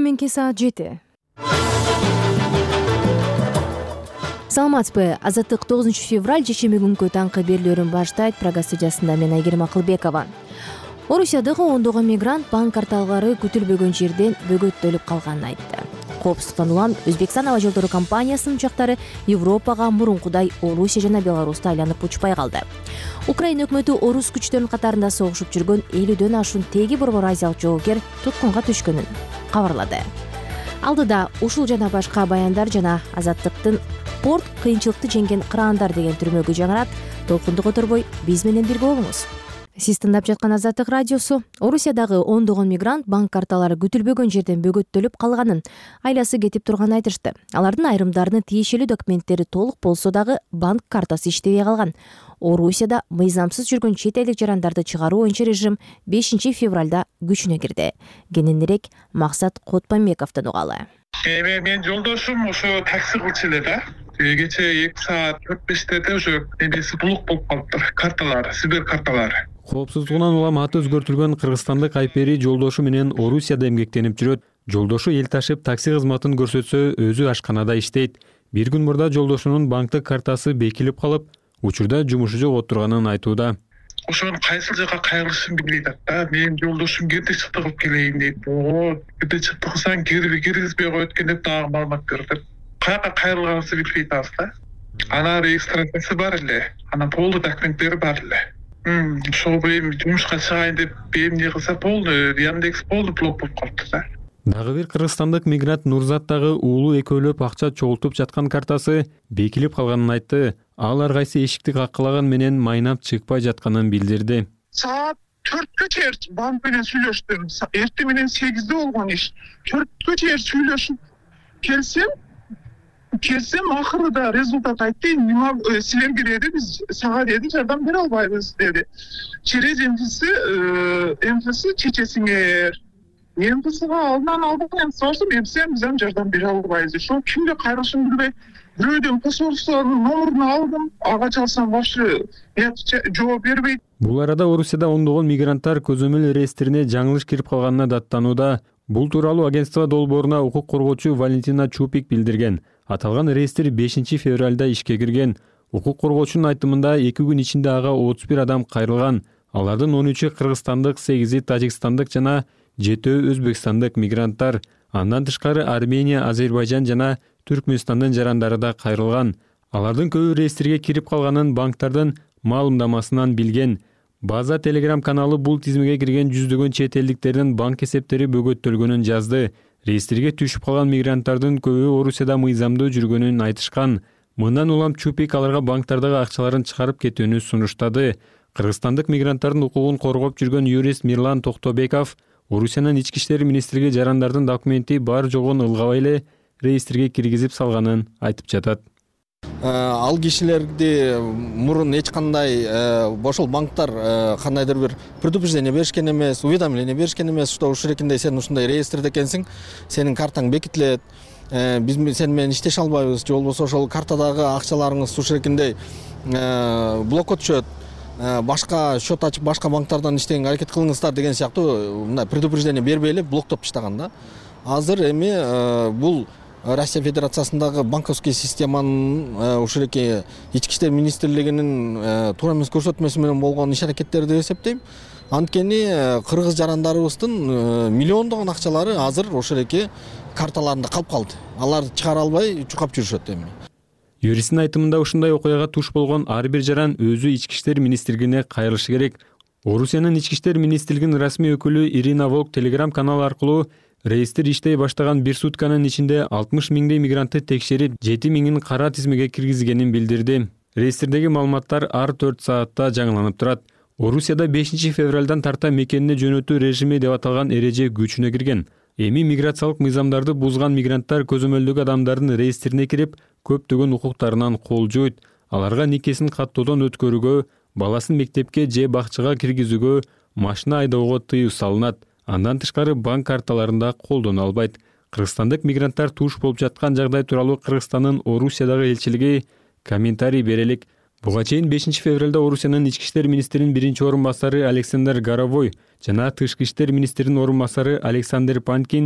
мененки саат 7. Саламатсызбы. Азаттык 9 февраль жекшемби күнкү таңкы берүүлөрүн баштайт. Прага студиясында мен Айгерим Акылбекова. Орусиядагы ондогон мигрант банк карталары күтүлбөгөн жерден бөгөттөлүп калганын айтты. Коопсуздуктан улам Өзбекстан аба жолдору компаниясынын учактары Европага мурункудай Орусия жана Беларуста айланып учпай калды. Украина өкмөтү орус күчтөрүнүн катарында согушуп жүргөн 50дөн ашуун теги борбор азиялык жоокер туткунга түшкөнүн кабарлады. Алдыда ушул жана башка баяндар жана Азаттыктын порт кыйынчылыкты жеңген кыраандар деген түрмөгү жаңырат. Толкунду которбой биз менен бирге болуңуз. Сиз тыңдап жаткан Азаттык радиосу. Орусиядагы ондогон мигрант банк карталары күтүлбөгөн жерден бөгөттөлүп калганын, айласы кетип турганын айтышты. Алардын айрымдарынын тиешелүү документтери толук болсо дагы банк картасы иштебей калган. Орусияда мыйзамсыз жүргөн чет элдик жарандарды чыгаруу боюнча режим 5 февралда күчүнө кирди. Кененирээк Максат Котпамбековдон угалы. Мен жолдошум ошо такси кылчу эле да. Кечээ 2 саат 45-те уже эмеси блок болуп калыптыр. Карталар, сибер карталары. Коопсуздугунан улам аты өзгөртүлгөн кыргызстандык Айпери жолдошу менен Орусияда эмгектенип жүрөт. Жолдошу эл ташып такси кызматын көрсөтсө, өзү ашканада иштейт. Бир күн мурда жолдошунун банктык картасы бекилип калып, учурда жумушу жок отурганын айтууда. Ошону кайсыл жака кайрылышын билбей атат да. Менин жолдошум кирди чыкты кылып келейин дейт. Кирди чыкты кылсаң киргизбей коет экен деп дагы маалымат берди. Каяка кайрылганыбызды билбей атабыз да. Анан регистрациясы бар эле, анан полдуу документтери бар эле. Ошол эми жумушка чыгайын деп эмне кылса полду, Яндекс полду блок болуп калыптыр да. Дагы бир кыргызстандык мигрант Нурзат дагы уулу экөөлөп акча чогултуп жаткан картасы бекилип калганын айтты. Ал ар кайсы эшикти каккылаган менен майнап чыкпай жатканын билдирди. Саат 4-кө чейин банк менен сүйлөштүм. Эртең менен 8-де болгон иш. 4-кө чейин сүйлөшүп келсем акырында результат айтты. Силерге деди, биз сага деди жардам бере албайбыз деди. Через МФС чечесиңер. МФСга алдын сорсом, биз жардам бере албайбыз. Ошо кимге кайрылышын билбей, бирөөдөн посольствонун номерин алдым. Ага чалсам вообще жооп бербейт. Бул арада Орусияда ондогон мигранттар көзөмөл реестрине жаңылыш кирип калганына даттанууда. Бул тууралуу агентство долбооруна укук коргоочу Валентина Чупик билдирген. Аталган реестр 5 февралда ишке кирген. Укук коргоочунун айтымында 2 күн ичинде ага 31 адам кайрылган. Алардын 13-ü кыргызстандык, 8-и тажикстандык жана 7-ü өзбекстандык мигранттар. Андан тышкары Армения, Азербайжан жана Түркмөнстандын жарандары да кайрылган. Алардын көбү реестрге кирип калганын банктардын маалымдамасынан билген. База Telegram каналы бул тизмеге кирген жүздөгөн чет элдиктердин банк эсептери бөгөттөлгөнүн жазды. Реестрге түшүп калган мигранттардын көбү Орусияда мыйзамдуу жүргөнүн айтышкан. Мындан улам Чупик аларга банктардагы акчаларын чыгарып кетүүнү сунуштады. Кыргызстандык мигранттардын укугун коргоп жүргөн юрист Мирлан Токтобеков Орусиянын ички иштер министрлиги жарандардын документи бар жогун ылгабай эле реестрге киргизип салганын айтып жатат. Ал кишилерди мурун эч кандай ошол банктар кандайдыр бир предупреждение беришкен эмес, уведомление беришкен эмес, что ушурекинде сен ушундай реестрде экенсиң, сенин картаң бекитилет, биз сен менен иштеше албайбыз, же болбосо ошол картадагы акчаларыңыз ушурекинде блокко түшөт, башка счет ачып башка банктардан иштегенге аракет кылыңыздар деген сыяктуу мындай предупреждение бербей эле блоктоп таштаган да. Азыр эми бул Россия Федерациясындагы банковский системанын ушуреки ички иштер министрлигинин туура эмес көрсөтмөсү менен болгон иш аракеттери деп эсептейм. Анткени кыргыз жарандарыбыздын миллиондогон акчалары азыр ушуреки карталарында калып калды. Алар чыгара албай чукап жүрүшөт эми. Юристтин айтымында ушундай окуяга туш болгон ар бир жаран өзү ички иштер министрлигине кайрылышы керек. Орусиянын ички иштер министрлигинин расмий өкүлү Ирина Волк Telegram каналы аркылуу реестр иштей баштаган бир сутканын ичинде 60 миңдей мигрантты текшерип, 7 миңин кара тизмеге киргизгенин билдирди. Реестрдеги маалыматтар ар 4 саатта жаңыланып турат. Орусияда 5 февралдан тарта мекенине жөнөтүү режими деп аталган эреже күчүнө кирген. Эми миграциялык мыйзамдарды бузган мигранттар көзөмөлдөгү адамдардын реестрине кирип, көптөгөн укуктарынан кол жуйт. Аларга никесин каттоодон өткөрүүгө, баласын мектепке же бакчага киргизүүгө, машина айдоого тыюу салынат. Андан тышкары банк карталарында колдоно албайт. Кыргызстандык мигранттар туш болуп жаткан жагдай тууралуу Кыргызстандын Орусиядагы элчилиги комментарий берелик. Буга чейин 5 февралда Орусиянын ички иштер министринин биринчи орун басары Александр Горовой жана тышкы иштер министринин орун басары Александр Панкин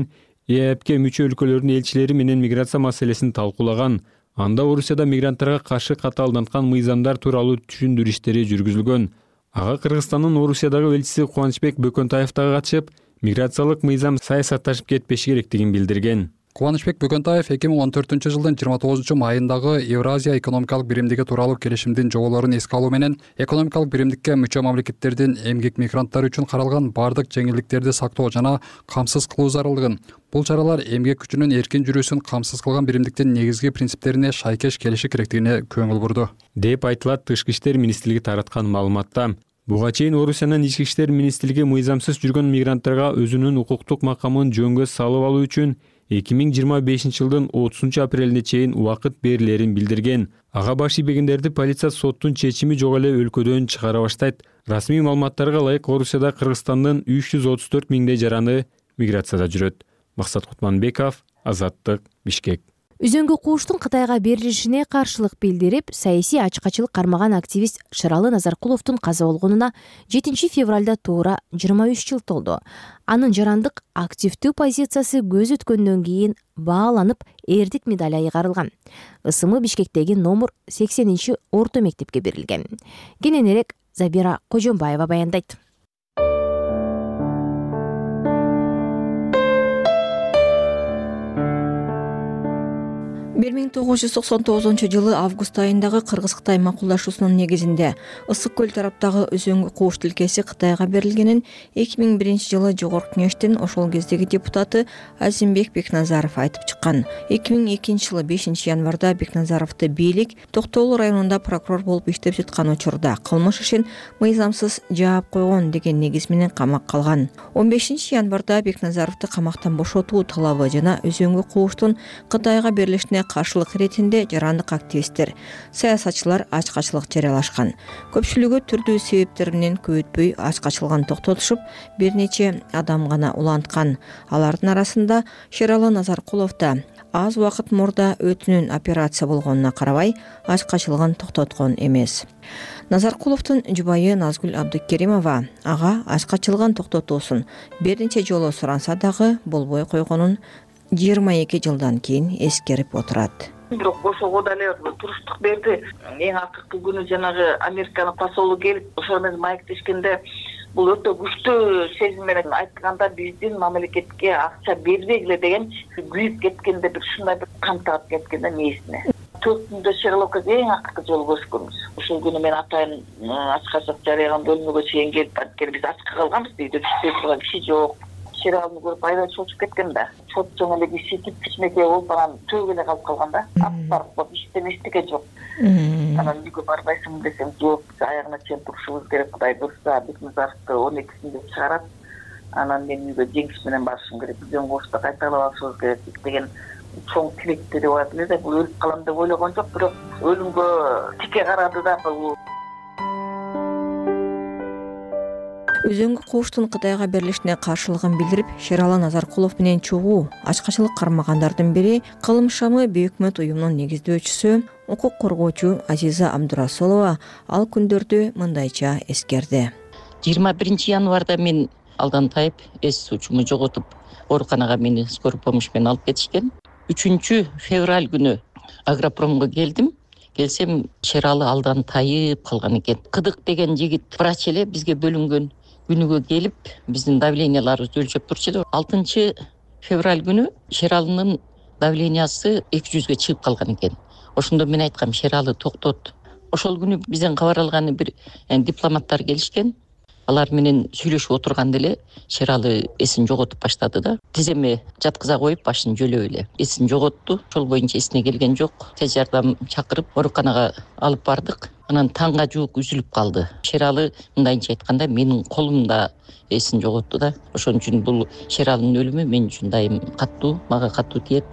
ЕАЭПке мүчө өлкөлөрдүн элчилери менен миграция маселесин талкуулаган. Анда Орусияда мигранттарга каршы катаалданткан мыйзамдар тууралуу түшүндүрүү иштери жүргүзүлгөн. Ага Кыргызстандын Орусиядагы элчиси Кубанычбек Бөкөнтаев дагы катышып, миграциялык мыйзам саясатташып кетпеши керектигин билдирген. Кубанычбек Бөкөнтаев 2014-жылдын 29-майындагы Евразия экономикалык биримдиги тууралуу келишимдин жоболорун эске алуу менен экономикалык биримдикке мүчө мамлекеттердин эмгек мигранттары үчүн каралган бардык жеңилдиктерди сактоо жана камсыз кылуу зарылдыгын, бул чаралар эмгек күчүнүн эркин жүрүүсүн камсыз кылган биримдиктин негизги принциптерине шайкеш келиши керектигине көңүл бурду, деп айтылат Тышкы иштер министрлиги тараткан маалыматта. Буга чейин Орусиянын Ички иштер министрлиги мыйзамсыз жүргөн мигранттарга өзүнүн укуктук макамын жөнгө салып алуу үчүн 2025-жылдын 30-апрелине чейин убакыт берилерин билдирген. Ага баш ийбегендерди полиция соттун чечими жок эле өлкөдөн чыгара баштайт. Расмий маалыматтарга ылайык Орусияда Кыргызстандын 334 миңдей жараны миграцияда жүрөт. Максат Кутманбеков, Азаттык, Бишкек. Үзөңгү кууштун Кытайга берилишине каршылык билдирип, саясий ачкачылык кармаган активист Шералы Назаркуловдун каза болгонуна 7 февралда туура 23 жыл толду. Анын жарандык активдүү позициясы көз өткөндөн кийин бааланып, эрдик медали айгарылган. Ысымы Бишкектеги номер 80 орто мектепке берилген. Кененирээк Забира Кожомбаева баяндайт. 1999-жылы август айындагы Кыргыз-Кытай макулдашуусунун негизинде Ысык көл тараптагы өзөңгү кууш тилкеси Кытайга берилгенин 2001-жылы Жогорку Кеңештин ошол кездеги депутаты Азимбек Бекназаров айтып чыккан. 2002-жылы 5 январда Бекназаровду бийлик Токтоолу районунда прокурор болуп иштеп жаткан учурда кылмыш ишин мыйзамсыз жаап койгон деген негиз менен камакка калган. 15 январда Бекназаровду камактан бошотуу талабы жана өзөңгү кууштун Кытайга берилишине каршылык иретинде жарандык активисттер, саясатчылар ачкачылык жарыялашкан. Көпчүлүгү түрдүү себептер менен көп өтпөй ачкачылыгын токтотушуп, бир нече адам гана уланткан. Алардын арасында Шералы Назаркулов да аз убакыт мурда өтүнүн операция болгонуна карабай, ачкачылыгын токтоткон эмес. Назаркуловдун жубайы Назгүл Абдыкеримова ага ачкачылыгын токтотуусун бир нече жолу суранса дагы болбой койгонун 22 жылдан кийин эскерип отурат. Бирок ошого деле туруштук берди. Эң акыркы күнү жанагы Американын посолу келип, ошол менен маектешкенде бул өтө күчтүү сезим менен айтканда биздин мамлекетке акча бербегиле деген күйүп кеткенде бир ушундай бир кан тагып кеткенде мээсине. 4 күндө Шерлокко эң акыркы жолу көрүшкөнбүз. Ошол күнү мен атайын ачкачылык жарыяган бөлмөгө чейин келип анткени биз ачка калганбыз, үйдө түштүп турган киши жок. Шералны көрүп айда чочуп кеткен да. Чот жоң эле кичине кичинекей болуп анан төг эле калып калган да. Аппарып болуп иштемештике жок. Анан үйгө барбайсың десем жок, аягына чейин турушубуз керек, Кудай буйрса Бекназаровду 12-синде чыгарат. Анан мен үйгө жеңиш менен барышым керек, өзөң кошто кайталап алышыбыз керек деген чоң тилекти деп айтып эле, бул өлүп калам деп ойлогон жок, бирок өлүмгө тике карады да бул. Өзөңгү кууштун Кытайга берилишине каршылыгын билдирип, Шералы Назаркулов менен чогуу ачкачылык кармагандардын бири Кылымшамы бейөкмөт уюмунун негиздөөчүсү, укук коргоочу Азиза Абдурасулова ал күндөрдү мындайча эскерди. 21 январда мен алдан тайып, эс сучуму жоготуп, ооруканага мени скорый помощь менен алып кетишкен. 3 февраль күнү Агропромго келдим. Келсем, Шералы алдан тайып калган экен. Кыдык деген жигит врач эле бизге бөлүнгөн. Күнүгө келип, биздин давленияларыбызды өлчөп турчу эле. 6 февраль күнү Шералынын давлениясы 200ге чыгып калган экен. Ошондо мен айткам, Шералы токтот. Ошол күнү бизден кабар алган бир дипломаттар келишкен. Алар менен сүйлөшүп отурганда эле Шералы эсин жоготуп баштады да. Тиземе жаткыза коюп башын жөлөп эле эсин жоготту. Ошол боюнча эсине келген жок. Тез жардам чакырып ооруканага алып бардык. Анан таңга жуук үзүлүп калды. Шералы мындайча айтканда менин колумда эсин жоготту да. Ошон үчүн бул Шералынын өлүмү мен үчүн дайым каттуу, мага каттуу тиет.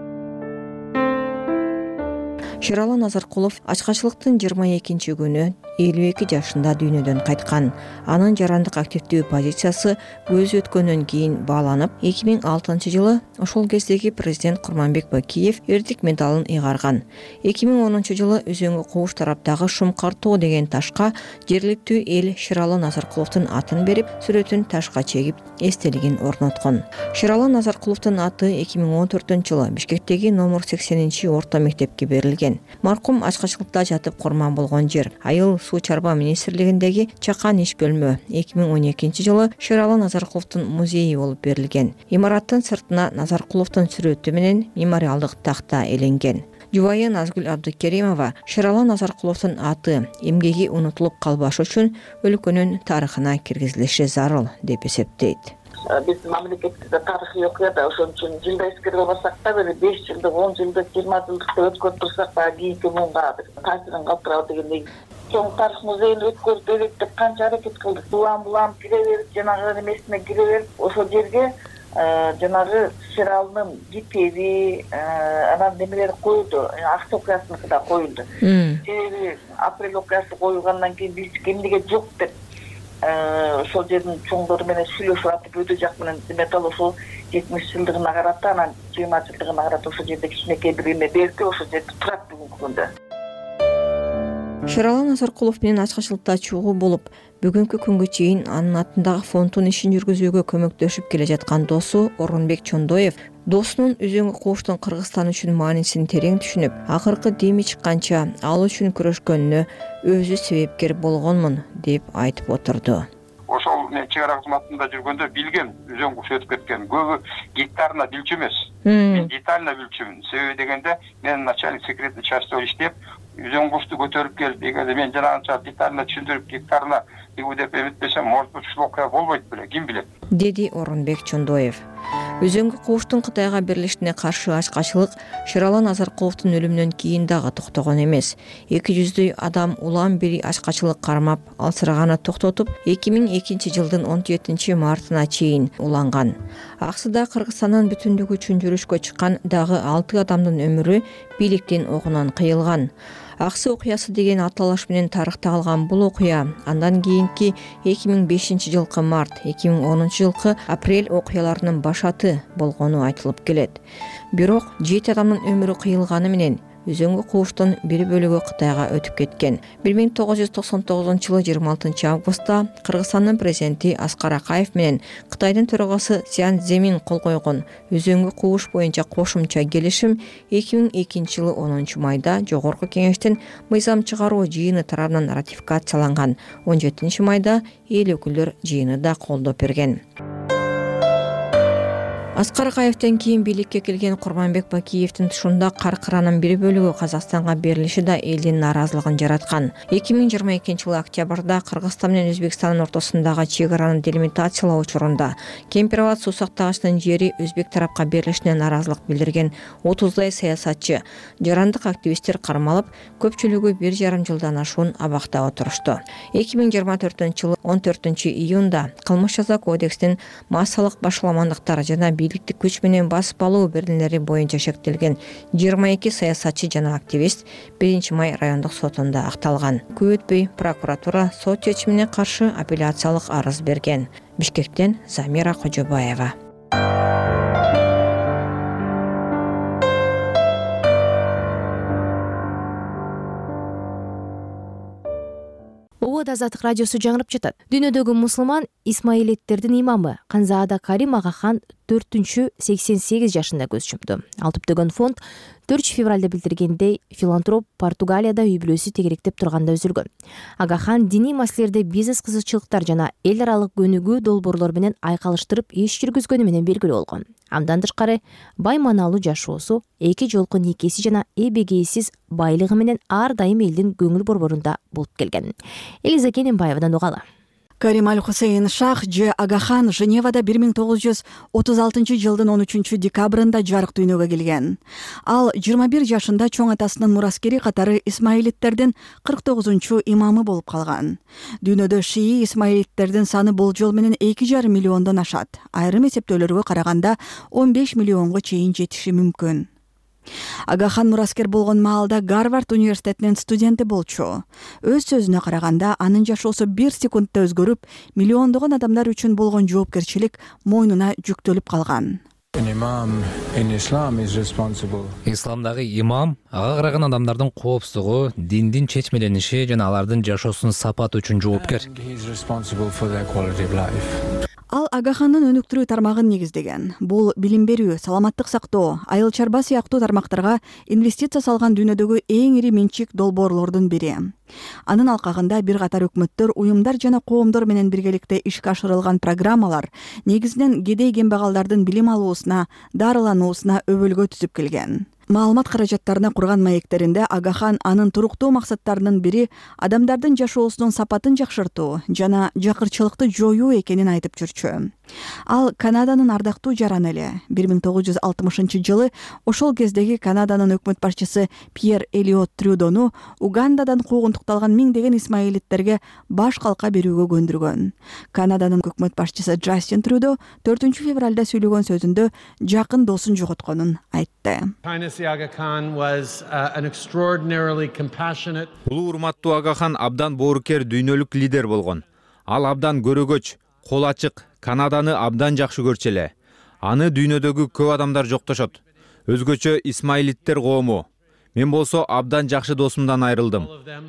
Шералы Назаркулов ачкачылыктын 22 күнү 52 жашында дүйнөдөн кайткан. Анын жарандык активдүү позициясы көз өткөндөн кийин бааланып, 2006 жылы ошол кездеги президент Курманбек Бакиев эрдик медалын ыйгарган. 2010 жылы Үзөңгү кууш тараптагы Шумкар тоо деген ташка жергиликтүү эл Шыралы Назаркуловдун атын берип, сүрөтүн ташка чегип, эстелигин орноткон. Шыралы Назаркуловдун аты 2014 жылы Бишкектеги номер 80 орто мектепке берилген. Маркум ачкачылыкта жатып курман болгон жер Айыл суу чарба министрлигиндеги чакан иш бөлмө 2012 жылы Шыралы Назаркуловдун музейи болуп берилген. Имараттын сыртына Назаркуловдун сүрөтү менен мемориалдык такта эленген. Жубайы Назгүл Абдыкеримова Шыралы Назаркуловдун аты эмгеги унутулуп калбашы үчүн өлкөнүн тарыхына киргизилиши зарыл деп эсептейт. Биз мамлекетте тарыхый окуяда ошон үчүн жылда эскере албасак да бир 5 жылдык, 10 жылдык, 20 жылдыкты өткөрүп турсак да кийинки муунга таасирин калтырабы дегендей. Чоң тарых музейин өткөрүп деп канча аракет кылдык. Булам кире берип, жанагы эмесине кире берип, ошол жерге жанагы Шыралынын китеби, анан немелери коюлду, Аксы окуясыныкы да коюлду. Себеби апрель окуясы коюлгандан кийин биз эмнеге жок деп ошол жердин чоңдору менен сүйлөшүп атып өтө жак менен металл ошол 70 жылдыгына карата, анан 20 жылдыгына карата ошол жерде кичинекей бир эме берди, ошол жерде турат бүгүнкү күндө. Шыралы Назаркулов менен ачкачылыкта чогуу болуп, бүгүнкү күнгө чейин анын атындагы фонддун ишин жүргүзүүгө көмөктөшүп келе жаткан досу Орунбек Чондоев досунун Үзөңгү кууштун Кыргызстан үчүн маанисин терең түшүнүп, акыркы деми чыкканча ал үчүн күрөшкөнүнө өзү себепкер болгонмун деп айтып отурду. Ошол мен чек ара кызматында жүргөндө билгем, Үзөң кууш өтүп кеткен. Көбү гектарына билчү эмес. Мен детально билчүмүн. Себеби дегенде мен начальник секретный частьта иштеп, Үзөң кушту көтөрүп келип, эгерде мен жанагынча детально түшүндүрүп гектарына бигу деп эметпесем, может быть, ушул окуя болбойт беле, ким билет, деди Орунбек Чондоев. Үзөңгү кууштун Кытайга берилишине каршы ачкачылык Шыралы Назаркуловдун өлүмүнөн кийин дагы токтогон эмес. 200 адам улам бери ачкачылык кармап, алсыраганы токтотуп, 2002 жылдын 17 мартына чейин уланган. Аксыда Кыргызстандын бүтүндүгү үчүн жүрүшкө чыккан дагы 6 адамдын өмүрү бийликтин огунан кыйылган. Аксы окуясы деген аталыш менен тарыхта калган бул окуя андан кийинки 2005 жылкы март, 2010 жылкы апрель окуяларынын башаты болгону айтылып келет. Бирок 7 адамдын өмүрү кыйылганы менен Үзөңгү кууштун бир бөлүгү Кытайга өтүп кеткен. 1999 жылы 26 августта Кыргызстандын президенти Аскар Акаев менен Кытайдын төрагасы Цзян Цземин кол койгон Үзөңгү кууш боюнча кошумча келишим 2002 жылы 10 майда Жогорку Кеңештин мыйзам чыгаруу жыйыны тарабынан ратификацияланган. 17 майда эл өкүлдөр жыйыны да колдоп берген. Аскар Акаевден кийин бийликке келген Курманбек Бакиевдин тушунда каркыранын бир бөлүгү Казакстанга берилиши да элдин нааразылыгын жараткан. 2022 жылы октябрда Кыргызстан менен Өзбекстандын ортосундагы чек араны делимитациялоо учурунда Кемпирабад суу сактагычынын жери Өзбек тарапка берилишине нааразылык билдирген 30дай саясатчы, жарандык активисттер кармалып, көпчүлүгү 1,5 жылдан ашуун абакта отурушту. 2024 жылы 14 июнда Кылмыш жаза кодексинин массалык башаламандыктар жана бийликтик күч менен басып алуу беренелери боюнча шектелген 22 саясатчы жана активист 1 май райондук сотунда акталган. Көп өтпөй прокуратура сот чечимине каршы апелляциялык арыз берген. Бишкектен Замира Кожобаева. Азаттык радиосу жаңырып жатат. Дүйнөдөгү мусулман исмаилиттердин имамы Канзаада Карим Агахан 488 жашында көз жумду. Ал Түптөгөн фонд 4 февралда билдиргендей, филантроп Португалияда үй бүлөсү тегеректеп турганда өзүлгөн. Агахан диний маселелерде бизнес кызыкчылыктар жана эл аралык көнүгүү долбоорлор менен айкалыштырып иш жүргүзгөнү менен белгилүү болгон. Андан тышкары бай маналуу жашоосу, 2 жолку никеси жана эбегейсиз байлыгы менен ар дайым элдин көңүл борборунда болуп келген. Элиза Кененбаевадан угалы. Карим Аль-Хусейн Шах Ж. Агахан Женевада 1936 жылдын 13 декабрында жарык дүйнөгө келген. Ал 21 жашында чоң атасынын мураскери катары исмаилиттердин 49 имамы болуп калган. Дүйнөдө шии исмаилиттердин саны болжол менен 2,5 миллиондон ашат. Айрым эсептөөлөргө караганда 15 миллионго чейин жетиши мүмкүн. Агахан мураскер болгон маалда Гарвард университетинин студенти болчу. Өз сөзүнө караганда, анын жашоосу 1 секундта өзгөрүп, миллиондогон адамдар үчүн болгон жоопкерчилик мойнуна жүктөлүп калган. Исламдагы имам ага караган адамдардын коопсуздугу, диндин чечмелениши жана алардын жашоосунун сапаты үчүн жоопкер. Ал Агахандын өнүктүрүү тармагын негиздеген. Бул билим берүү, саламаттык сактоо, айыл чарба сыяктуу тармактарга инвестиция салган дүйнөдөгү эң ири менчик долбоорлордун бири. Анын алкагында бир катар өкмөттөр, уюмдар жана коомдор менен биргеликте ишке ашырылган программалар негизинен кедей кембагалдардын билим алуусуна, дарылануусуна өбөлгө түзүп келген. Маалымат каражаттарына курган маектеринде Агахан анын туруктуу максаттарынын бири адамдардын жашоосунун сапатын жакшыртуу жана жакырчылыкты жоюу экенин айтып жүрчү. Ал Канаданын ардактуу жараны эле. 1960-жылы ошол кездеги Канаданын өкмөт башчысы Пьер Элиот Трюдону Угандадан куугунтукталган миңдеген исмаилиттерге баш калка берүүгө көндүргөн. Канаданын өкмөт башчысы Джастин Трюдо 4 февралда сүйлөгөн сөзүндө жакын досун жоготконун айтты. Улуу урматтуу Агахан абдан боорукер дүйнөлүк лидер болгон. Ал абдан көрөгөч, кол ачык, Канаданы абдан жакшы көрчү эле. Аны дүйнөдөгү көп адамдар жоктошот. Өзгөчө исмаилиттер коому. Мен болсо абдан жакшы досумдан айрылдым.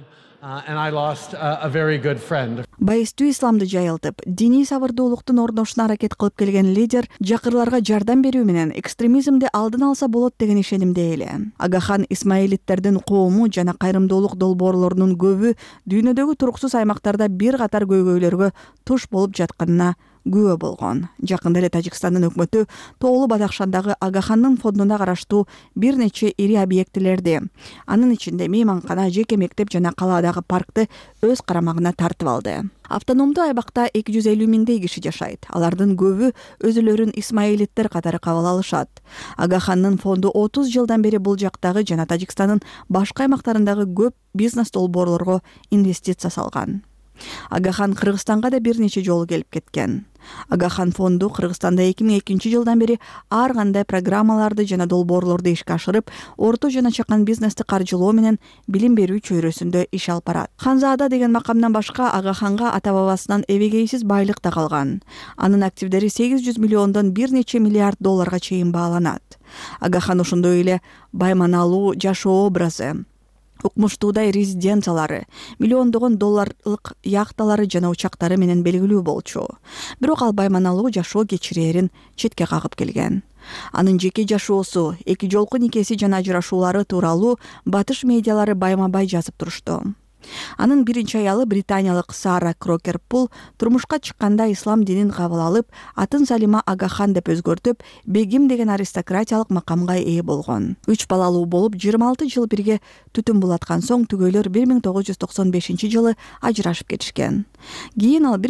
Байыстуу исламды жайылтып, диний сабырдуулуктун орношуна аракет кылып келген лидер жакырларга жардам берүү менен экстремизмди алдын алса болот деген ишенимде эле. Агахан исмаилиттердин коому жана кайрымдуулук долбоорлорунун көбү дүйнөдөгү туруксуз аймактарда бир катар көйгөйлөргө туш болуп жатканына күбө болгон. Жакында эле Тажикстандын өкмөтү Тоолуу Бадахшандагы Агахандын фондуна караштуу бир нече ири объектилерди, анын ичинде мейманкана, жеке мектеп жана калаадагы паркты өз карамагына тартып алды. Автономдуу айбакта 250 миңдей киши жашайт. Алардын көбү өзүлөрүн исмаилиттер катары кабыл алышат. Агахандын фонду 30 жылдан бери бул жактагы жана Тажикстандын башка аймактарындагы көп бизнес долбоорлорго инвестиция салган. Агахан Кыргызстанга да бир нече жолу келип кеткен. Агахан фонду Кыргызстанда 2002 жылдан бери ар кандай программаларды жана долбоорлорду ишке ашырып, орто жана чакан бизнести каржылоо менен билим берүү чөйрөсүндө иш алып барат. Ханзаада деген макамдан башка Агаханга ата-бабасынан эбегейсиз байлык да калган. Анын активдери 800 миллиондон бир нече миллиард долларга чейин бааланат. Агахан ошондой эле байманалуу жашоо образы, укмуштуудай резиденциялары, миллиондогон долларлык яхталары жана учактары менен белгилүү болчу. Бирок ал байманалуу жашоо кечирээрин четке кагып келген. Анын жеке жашоосу, эки жолку никеси жана ажырашуулары тууралуу батыш медиалары байма-бай жазып турушту. Анын биринчи аялы британиялык Сара Крокер-Пул турмушка чыкканда ислам динин кабыл алып, атын Салима Агахан деп өзгөртүп, бегим деген аристократиялык макамга ээ болгон. 3 балалуу болуп, 26 жыл бирге түтүн булаткан соң түгөйлөр 1995 жылы ажырашып кетишкен. Кийин ал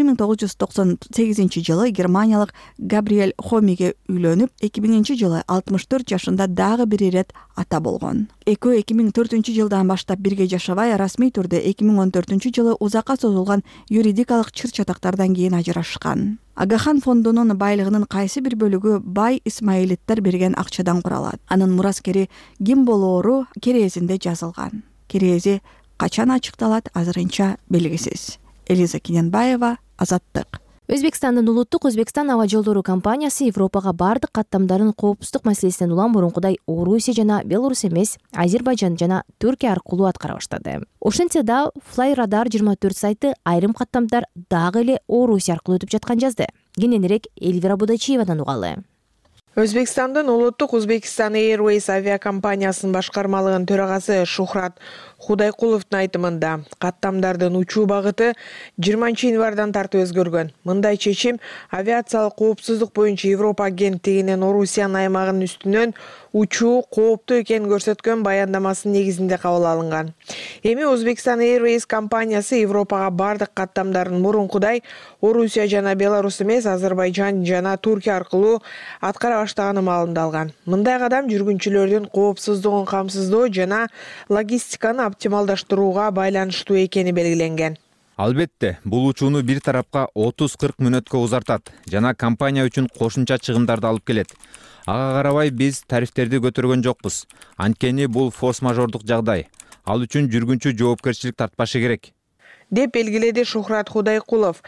1998 жылы германиялык Габриэль Хомиге үйлөнүп, 2000 жылы 64 жашында дагы бир ирет ата болгон. Экөө 2004 жылдан баштап бирге жашабай, расмий түрдө 2014 жылы узакка созулган юридикалык чыр-чатактардан кийин ажырашкан. Агахан фондунун байлыгынын кайсы бир бөлүгү бай исмаилиттер берген акчадан куралат. Анын мураскери ким болоору керезинде жазылган. Керези качан ачыкталат азырынча белгисиз. Элиза Киненбаева, Азаттык. Өзбекстандын улуттук Өзбекстан аба жолдору компаниясы Европага бардык каттамдарын коопсуздук маселесинен улам мурункудай Орусия жана Беларусь эмес, Азербайжан жана Түркия аркылуу аткара баштады. Ошентсе да Flyradar 24 сайты айрым каттамдар дагы эле Орусия аркылуу өтүп жаткан жазды. Кененирээк Эльвира Будачиевадан угалы. Өзбекстандын улуттук Uzbekistan Airways авиакомпаниясынын башкармалыгынын төрагасы Шухрат Худайкуловдун айтымында каттамдардын учуу багыты 20 январдан тартып өзгөргөн. Мындай чечим авиациялык коопсуздук боюнча Европа агенттигинин Орусиянын аймагынын үстүнөн учуу кооптуу экенин көрсөткөн баяндамасынын негизинде кабыл алынган. Эми Uzbekistan Airways компаниясы Европага бардык каттамдарын мурункудай Орусия жана Беларусь эмес, Азербайжан жана Түркия аркылуу аткара баштаганы маалымдалган. Мындай кадам жүргүнчүлөрдүн коопсуздугун камсыздоо жана логистиканы оптималдаштырууга байланыштуу экени белгиленген. Албетте, бул учууну бир тарапка 30-40 мүнөткө узартат жана компания үчүн кошумча чыгымдарды алып келет. Ага карабай биз тарифтерди көтөргөн жокпуз. Анткени бул форс-мажордук жагдай. Ал үчүн жүргүнчү жоопкерчилик тартпашы керек, деп белгиледи Шухрат Худайкулов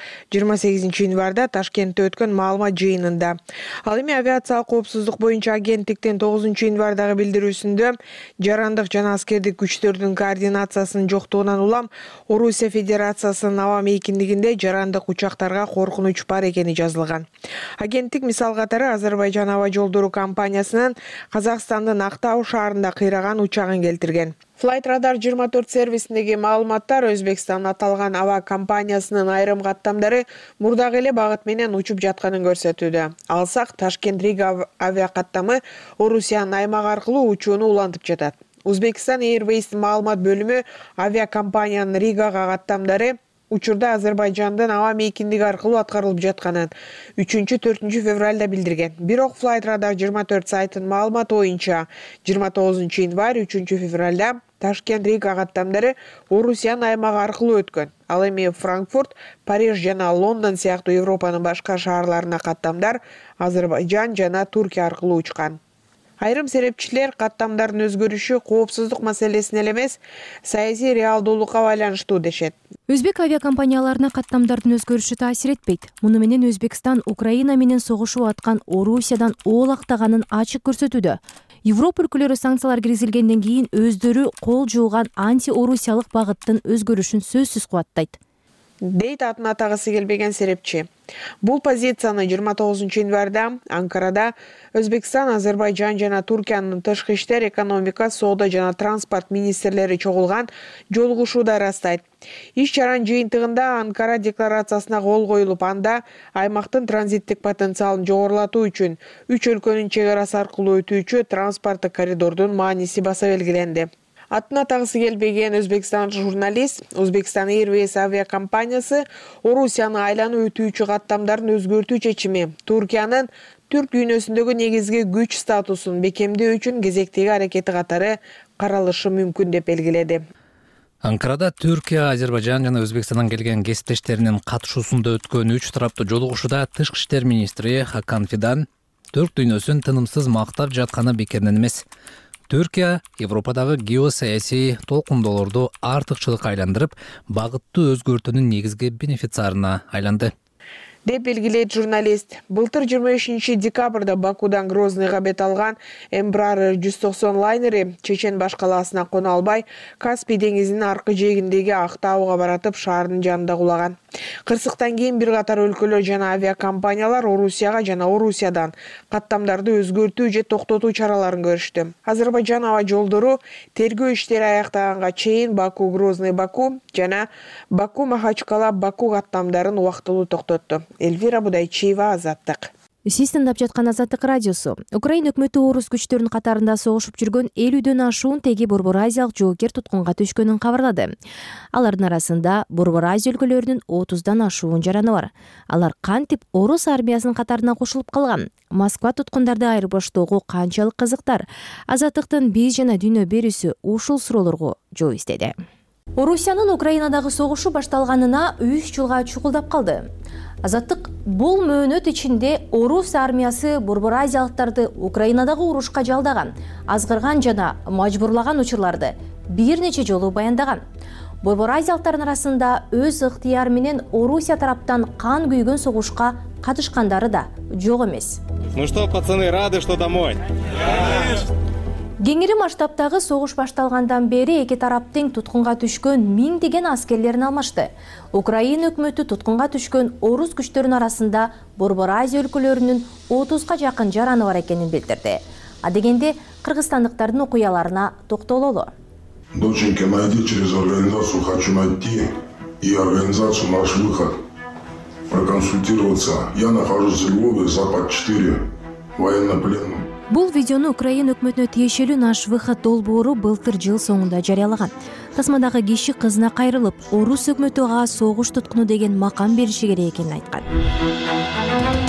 28 январда Ташкентте өткөн маалымат жыйынында. Ал эми авиациялык коопсуздук боюнча агенттиктин 9 январдагы билдирүүсүндө жарандык жана аскердик күчтөрдүн координациясынын жоктугунан улам Орусия Федерациясынын аба мейкиндигинде жарандык учактарга коркунуч бар экени жазылган. Агенттик мисал катары Азербайжан аба жолдору компаниясынын Казакстандын Актау шаарында кыйраган учагын келтирген. Flight Radar 24 сервисиндеги маалыматтар Өзбекстан аталган аба компаниясынын айрым каттамдары мурдагы эле багыт менен учуп жатканын көрсөтүүдө. Алсак Ташкент-Рига авиакаттамы Орусиянын аймак аркылуу учууну улантып жатат. Uzbekistan Airways маалымат бөлүмү авиакомпаниянын Ригага каттамдары учурда Азербайжандын аба мейкиндиги аркылуу аткарылып жатканын 3-4 февралда билдирген. Бирок Flight Radar 24 сайтынын маалыматы боюнча 29 январь 3 февралда Ташкент-Рига каттамдары Орусиянын аймагы аркылуу өткөн. Ал эми Франкфурт, Париж жана Лондон сыяктуу Европанын башка шаарларына каттамдар Азербайжан жана Туркия аркылуу учкан. Айрым серепчилер каттамдардын өзгөрүшү коопсуздук маселесине эле эмес, саясий реалдуулукка байланыштуу дешет. Өзбек авиакомпанияларына каттамдардын өзгөрүшү таасир этпейт. Муну менен Өзбекстан Украина менен согушуп аткан Орусиядан оолактаганын ачык көрсөтүүдө. Европа өлкөлөрү санкциялар киргизилгенден кийин өздөрү кол жууган анти-орусиялык багыттын өзгөрүшүн сөзсүз кубаттайт, дейт атын атагысы келбеген серепчи. Бул позицияны 29 январда Анкарада Өзбекстан, Азербайжан жана Туркиянын тышкы иштер, экономика, соода жана транспорт министрлери чогулган жолугушууда ырастайт. Иш чаранын жыйынтыгында Анкара декларациясына кол коюлуп, анда аймактын транзиттик потенциалын жогорулатуу үчүн 3 өлкөнүн чек арасы аркылуу өтүүчү транспорттук коридордун мааниси баса белгиленди. Атын атагысы келбеген Өзбекстан журналист Uzbekistan Airways авиакомпаниясы Орусияны айланып өтүүчү каттамдарын өзгөртүү чечими Туркиянын түрк дүйнөсүндөгү негизги күч статусун бекемдөө үчүн кезектеги аракети катары каралышы мүмкүн деп белгиледи. Анкарада Түркия, Азербайжан жана Өзбекстандан келген кесиптештеринин катышуусунда өткөн 3 тараптуу жолугушууда тышкы иштер министри Хакан Фидан түрк дүйнөсүн тынымсыз мактап жатканы бекеринен эмес. Түркия Европадагы геосаясий толкундоолорду артыкчылыкка айландырып, багытты өзгөртүүнүн негизги бенефициарына айланды, деп белгилейт журналист. Былтыр 25 декабрда Бакудан Грозныйга бет алган Embraer 190 лайнери Чечен баш калаасына кона албай, Каспий деңизинин аркы жээгиндеги Актауга баратып шаардын жанында кулаган. Кырсыктан кийин бир катар өлкөлөр жана авиакомпаниялар Орусияга жана Орусиядан каттамдарды өзгөртүү же токтотуу чараларын көрүштү. Азербайжан аба жолдору тергөө иштери аяктаганга чейин Баку-Грозный-Баку жана Баку-Махачкала-Баку каттамдарын убактылуу токтотту. Эльвира Будайчиева, Азаттык. Сиз тыңдап жаткан Азаттык радиосу. Украина өкмөтү орус күчтөрүнүн катарында согушуп жүргөн 50дөн ашуун теги Борбор Азиялык жоокер туткунга түшкөнүн кабарлады. Алардын арасында Борбор Азия өлкөлөрүнүн 30дан ашуун жараны бар. Алар кантип орус армиясынын катарына кошулуп калган? Москва туткундарды айырбаштоого канчалык кызыктар? Азаттыктын биз жана дүйнө берүүсү ушул суроолорго жооп издеди. Орусиянын Украинадагы согушу башталганына 3 жылга чукулдап калды. Азаттык бул мөөнөт ичинде орус армиясы Борбор Азиялыктарды Украинадагы урушка жалдаган, азгырган жана мажбурлаган учурларды бир нече жолу баяндаган. Борбор Азиялыктардын арасында өз ыктыяры менен Орусия тараптан кан күйгөн согушка катышкандары да жок эмес. Ну что, пацаны, рады, что домой? Кеңири масштабтагы согуш башталгандан бери эки тарап тең туткунга түшкөн миңдеген аскерлерин алмашты. Украина өкмөтү туткунга түшкөн орус күчтөрүнүн арасында Борбор Азия өлкөлөрүнүн 30га жакын жараны бар экенин билдирди. Адегенде кыргызстандыктардын окуяларына токтололу. Доченька, найди через организацию, хочу найти и организацию наш выход, проконсультироваться. Я нахожусь в Львове, Запад 4, военнопленным. Бул видеону Украина өкмөтүнө тиешелүү наш выход долбоору былтыр жыл соңунда жарыялаган. Тасмадагы киши кызына кайрылып, орус өкмөтү ага согуш туткуну деген макам бериши керек экенин айткан.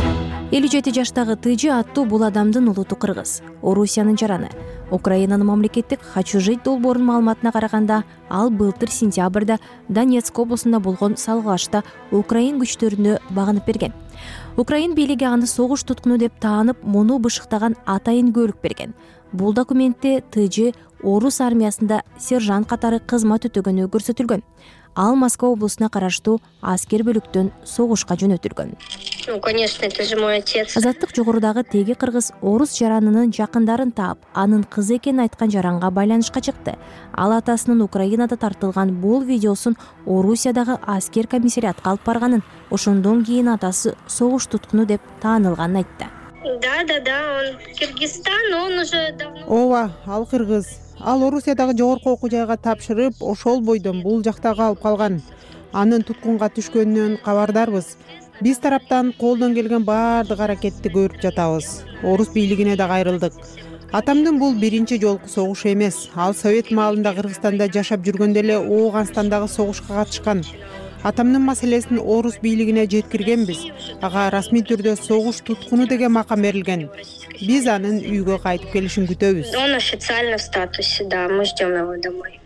57 жаштагы Тыжы аттуу бул адамдын улуту кыргыз, Орусиянын жараны. Украинанын мамлекеттик Хачужить долбоорунун маалыматына караганда, ал былтыр сентябрда Донецк облусунда болгон салгылашта Украин күчтөрүнө багынып берген. Украин бийлиги аны согуш туткуну деп таанып, муну бышыктаган атайын көөлүк берген. Бул документте Тыжы орус армиясында сержант катары кызмат өтөгөнү көрсөтүлгөн. Ал Москва облусуна караштуу аскер бөлүктөн согушка жөнөтүлгөн. Конечно, это же мой отец. Азаттык жогорудагы теги кыргыз орус жаранынын жакындарын таап, анын кызы экенин айткан жаранга байланышка чыкты. Ал атасынын Украинада тартылган бул видеосун Орусиядагы аскер комиссариатка алып барганын, ошондон кийин атасы согуш туткуну деп таанылганын айтты. Да, он Кыргызстан, он уже давно... Ооба, ал кыргыз. Ал Орусиядагы жогорку окуу жайга тапшырып, ошол бойдон бул жактагы алып калган. Анын туткунга түшкөнүнөн кабардарбыз. Биз тараптан колдон келген баардык аракетти көрүп жатабыз. Орус бийлигине да кайрылдык. Атамдын бул биринчи жолку согуш эмес. Ал Совет маалында Кыргызстанда жашап жүргөндө эле Ооганстандагы согушка катышкан. Атамдын маселесин орус бийлигине жеткиргенбиз. Ага расмий түрдө согуш туткуну деген макам берилген. Биз анын үйгө кайтып келишин күтөбүз. Он официально в статусе, да, мы ждем его домой.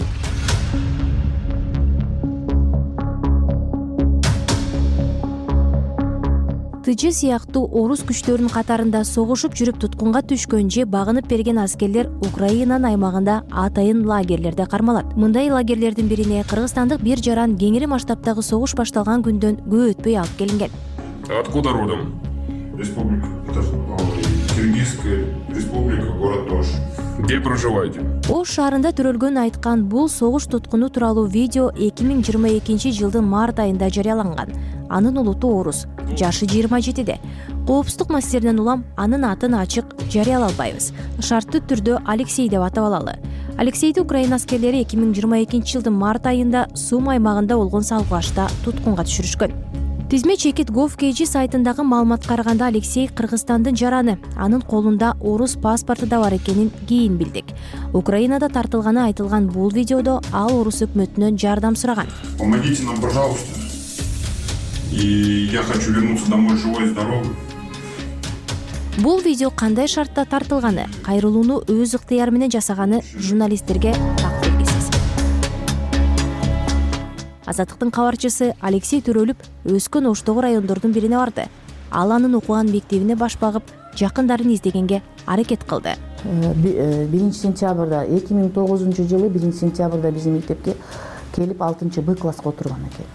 Тыжы сыяктуу орус күчтөрүнүн катарында согушуп жүрүп туткунга түшкөн же багынып берген аскерлер Украинанын аймагында атайын лагерлерде кармалат. Мындай лагерлердин бирине кыргызстандык бир жаран кеңири масштабтагы согуш башталган күндөн көп өтпөй алып келинген. Откуда родом? Республика Киргизская республика, город Ош. Где проживаете? Ош шаарында төрөлгөн айткан бул согуш туткуну тууралуу видео 2022 жылдын март айында жарыяланган. Анын улуту орус, жашы 27де. Коопсуздук маселелеринен улам анын атын ачык жарыялай албайбыз. Шарттуу түрдө Алексей деп атап алалы. Алексейди Украина аскерлери 2022 жылдын март айында Сум аймагында болгон салгылашта туткунга түшүрүшкөн. Тизме Чекит Gov.kg сайтындагы маалыматка караганда Алексей Кыргызстандын жараны. Анын колунда орус паспорту да бар экенин кийин билдик. Украинада тартылганы айтылган бул видеодо ал орус өкмөтүнөн жардам сураган. Помогите нам, пожалуйста. И я хочу вернуться домой живой и здоровый. Бул видео кандай шартта тартылганы, кайрылууну өз ыктыяры менен жасаганы журналисттерге так белгисиз. Азаттыктын кабарчысы Алексей төрөлүп, өскөн Оштогу райондордун бирине барды. Ал анын окуган мектебине баш багып, жакындарын издегенге аракет кылды. 1 сентябрда 2009 жылы 1 сентябрда биздин мектепке келип 6-Б класска отурган экен.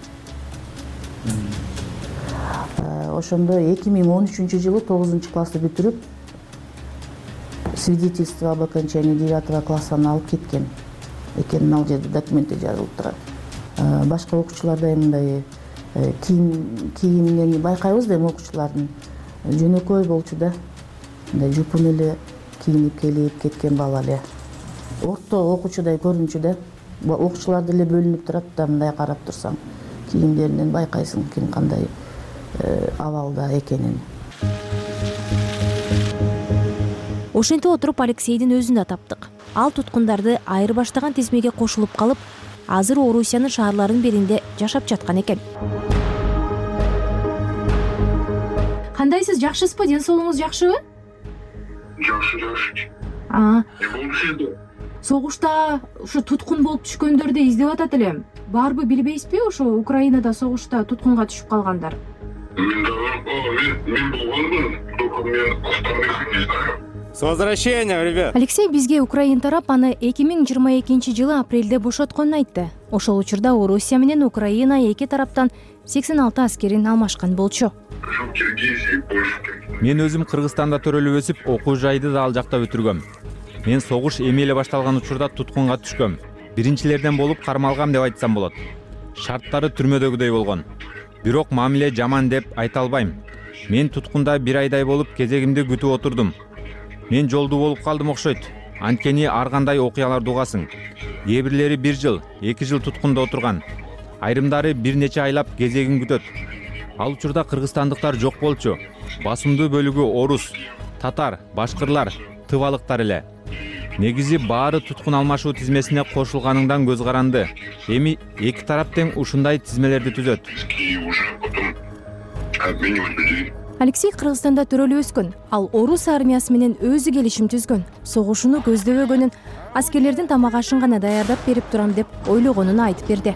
Ошондо 2013 жылы 9-классты бүтүрүп, свидетельство об окончании 9 класстан алып кеткен экен, ал жерде документте жазылып турат. Башка окуучуларда мындай кийиминен байкайбыз да, окуучулардын жөнөкөй болчу да, мындай жупун эле кийинип келип кеткен бала эле. Орто окуучудай көрүнчү да, окуучулар деле бөлүнүп турат да, мындай карап турсаң, кийимдеринен байкайсың ким кандай абалда экенин. Ошентип отуруп Алексейдин өзүн да таптык. Ал туткундарды айырбаштаган тизмеге кошулуп калып, азыр Орусиянын шаарларынын биринде жашап жаткан экен. Кандайсыз, жакшысызбы? Ден соолугуңуз жакшыбы? Жакшы. Согушта ушу туткун болуп түшкөндөрдү издеп атат элем. Барбы билбейсизби, ошо Украинада согушта туткунга түшүп калгандар? Мен болгонмун, только мен остальных не знаю. С возвращением, ребят! Алексей бизге Украин тарап аны 2022 жылы апрелде бошотконун айтты. Ошол учурда Орусия менен Украина эки тараптан 86 аскерин алмашкан болчу. Мен өзүм Кыргызстанда төрөлүп өсүп, окуу жайды да ал жакта бүтүргөм. Мен согуш эми эле башталган учурда туткунга түшкөм. Биринчилерден болуп кармалгам деп айтсам болот. Шарттары түрмөдөгүдөй болгон. Бирок мамиле жаман деп айта албайм. Мен туткунда 1 айдай болуп кезегимди күтүп отурдум. Мен жолдуу болуп калдым окшойт. Анткени ар кандай окуяларды угасың. Кээ бирлери 1 жыл, 2 жыл туткунда отурган. Айрымдары бир нече айлап кезегин күтөт. Ал учурда кыргызстандыктар жок болчу. Басымдуу бөлүгү орус, татар, башкырлар, тывалыктар эле. Негизи баары туткун алмашуу тизмесине кошулганыңдан көз каранды. Эми эки тарап тең ушундай тизмелерди түзөт. Алексей Кыргызстанда төрөлүп өскөн. Ал орус армиясы менен өзү келишим түзгөн. Согушууну көздөбөгөнүн, аскерлердин тамак ашын гана даярдап берип турам деп ойлогонун айтып берди.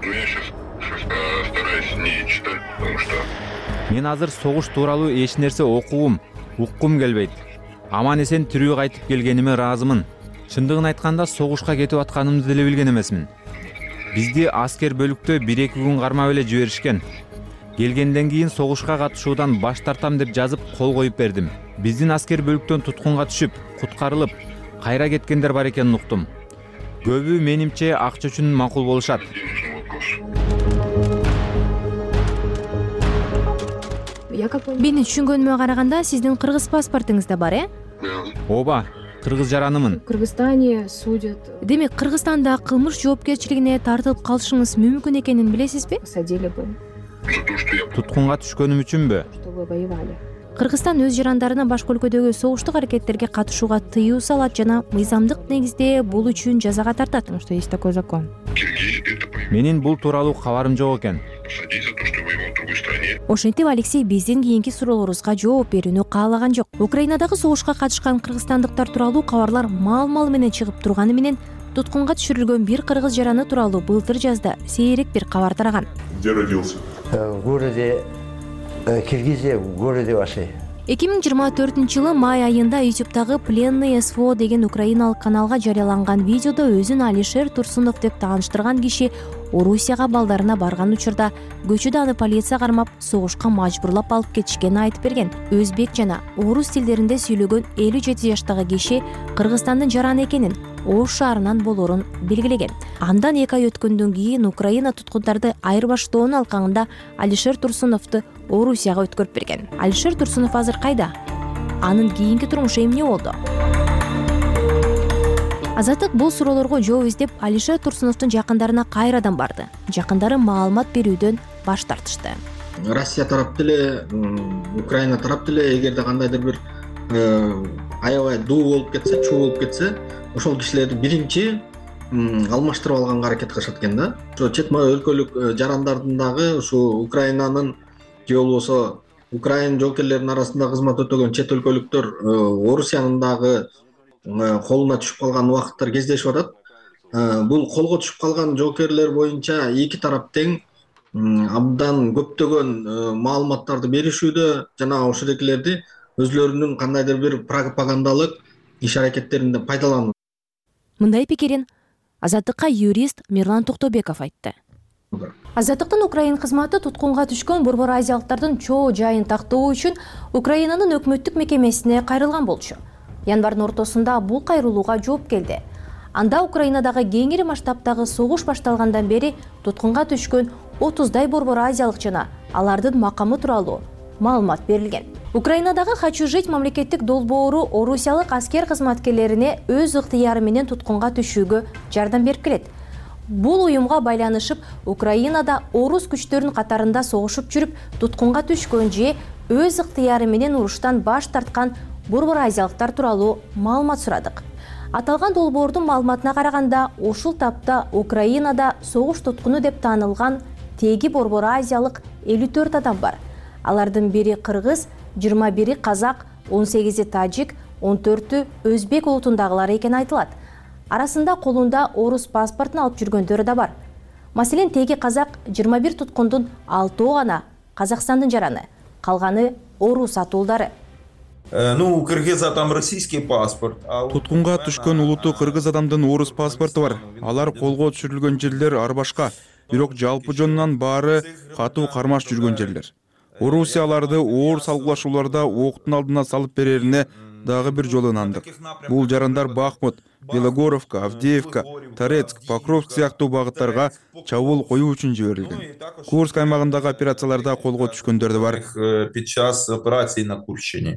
Мен азыр согуш тууралуу эч нерсе уккум келбейт. Аман эсен тирүү кайтып келгениме ыраазымын. Чындыгын айтканда согушка кетип атканымды деле билген эмесмин. Бизди аскер бөлүктө 1-2 күн кармап эле жиберишкен. Келгенден кийин согушка катышуудан баш тартам деп жазып кол коюп бердим. Биздин аскер бөлүктөн туткунга түшүп, куткарылып, кайра кеткендер бар экенин уктум. Көбү менимче акча үчүн макул болушат. Менин түшүнгөнүмө караганда сиздин кыргыз паспортуңуз да бар, Ооба, кыргыз жаранымын. Кыргызстане судят. Демек, Кыргызстанда кылмыш жоопкерчилигине тартылып калышыңыз мүмкүн экенин билесизби? Туткунга түшкөнүм үчүнбү? Кыргызстан өз жарандарына башка өлкөдөгү согуштук аракеттерге катышууга тыюу салат жана мыйзамдык негизде бул үчүн жазага тартат. Что есть такой закон? Менин бул тууралуу кабарым жок экен. Ошентип Алексей биздин кийинки суроолорубузга жооп берүүнү каалаган жок. Украинадагы согушка катышкан кыргызстандыктар тууралуу кабарлар мал менен чыгып турганы менен туткунга түшүрүлгөн бир кыргыз жараны тууралуу былтыр жазда сейрек бир кабар тараган. Где родился? В городе Киргизия, в городе вашей. 2024-жылы май айында YouTube'дагы Пленный СВО деген украиналык каналга жарыяланган видеодо өзүн Алишер Турсунов деп тааныштырган киши Орусияга балдарына барган учурда көчүдө аны полиция кармап, согушка мажбурлап алып кетишкенин айтып берген. Өзбек жана орус тилдеринде сүйлөгөн 57 жаштагы киши Кыргызстандын жараны экенин, Ош шаарынан болорун белгилеген. Андан 2 ай өткөндөн кийин Украина туткундарды айырбаштоонун алкагында Алишер Турсуновду Орусияга өткөрүп берген. Алишер Турсунов азыр кайда? Анын кийинки турмушу эмне болду? Азаттык бул суроолорго жооп издеп Алишер Турсуновдун жакындарына кайрадан барды. Жакындары маалымат берүүдөн баш тартышты. Россия тарап деле, Украина тарап деле эгерде кандайдыр бир аябай дуу болуп кетсе, чуу болуп кетсе, ошол кишилерди биринчи алмаштырып алганга аракет кылышат экен да. Ошо чет өлкөлүк жарандардын дагы ушу Украинанын же болбосо Украин жоокерлеринин арасында кызмат өтөгөн чет өлкөлүктөр Орусиянын дагы колуна түшүп калган убакыттар кездешип атат. Бул колго түшүп калган жоокерлер боюнча эки тарап тең абдан көптөгөн маалыматтарды беришүүдө жана ошолердикилерди өзлөрүнүн кандайдыр бир пропагандалык иш аракеттеринде пайдалануу. Мындай пикирин Азаттыкка юрист Мирлан Токтобеков айтты. Азаттыктын Украин кызматы туткунга түшкөн борбор азиялыктардын чоо жайын тактоо үчүн Украинанын өкмөттүк мекемесине кайрылган болчу. Январдын ортосунда бул кайрылууга жооп келди. Анда Украинадагы кеңири масштабтагы согуш башталгандан бери туткунга түшкөн 30дай борбор азиялык жана алардын макамы тууралуу маалымат берилген. Украинадагы «Хочу жить» мамлекеттик долбоору орусиялык аскер кызматкерлерине өз ыктыяры менен туткунга түшүүгө жардам берип келет. Бул уюмга байланышып, Украинада орус күчтөрүнүн катарында согушуп жүрүп, туткунга түшкөн же өз ыктыяры менен уруштан баш тарткан борбор азиялыктар тууралуу маалымат сурадык. Аталган долбоордун маалыматына караганда, ушул тапта Украинада согуш туткуну деп таанылган теги борбор азиялык 54 адам бар. Алардын бири кыргыз, 21 казак, 18 тажик, 14 өзбек улутундагылар экени айтылат. Арасында колунда орус паспортун алып жүргөндөр да бар. Маселен, теги казак 21 туткундун 6 гана Казакстандын жараны, калганы орус атуулдары. У кыргыза там российский паспорт. Туткунга түшкөн улуту кыргыз адамдын орус паспорту бар. Алар колго түшүрүлгөн жерлер ар башка, бирок жалпы жонунан баары катуу кармаш жүргөн жерлер. Орусия аларды оор салгылашууларда октун алдына салып берерине дагы бир жолу ынандык. Бул жарандар Бахмут, Белогоровка, Авдеевка, Торецк, Покровск сыяктуу багыттарга чабуул коюу үчүн жиберилген. Курск аймагындагы операцияларда колго түшкөндөр да бар. Сейчас операции на Курщине.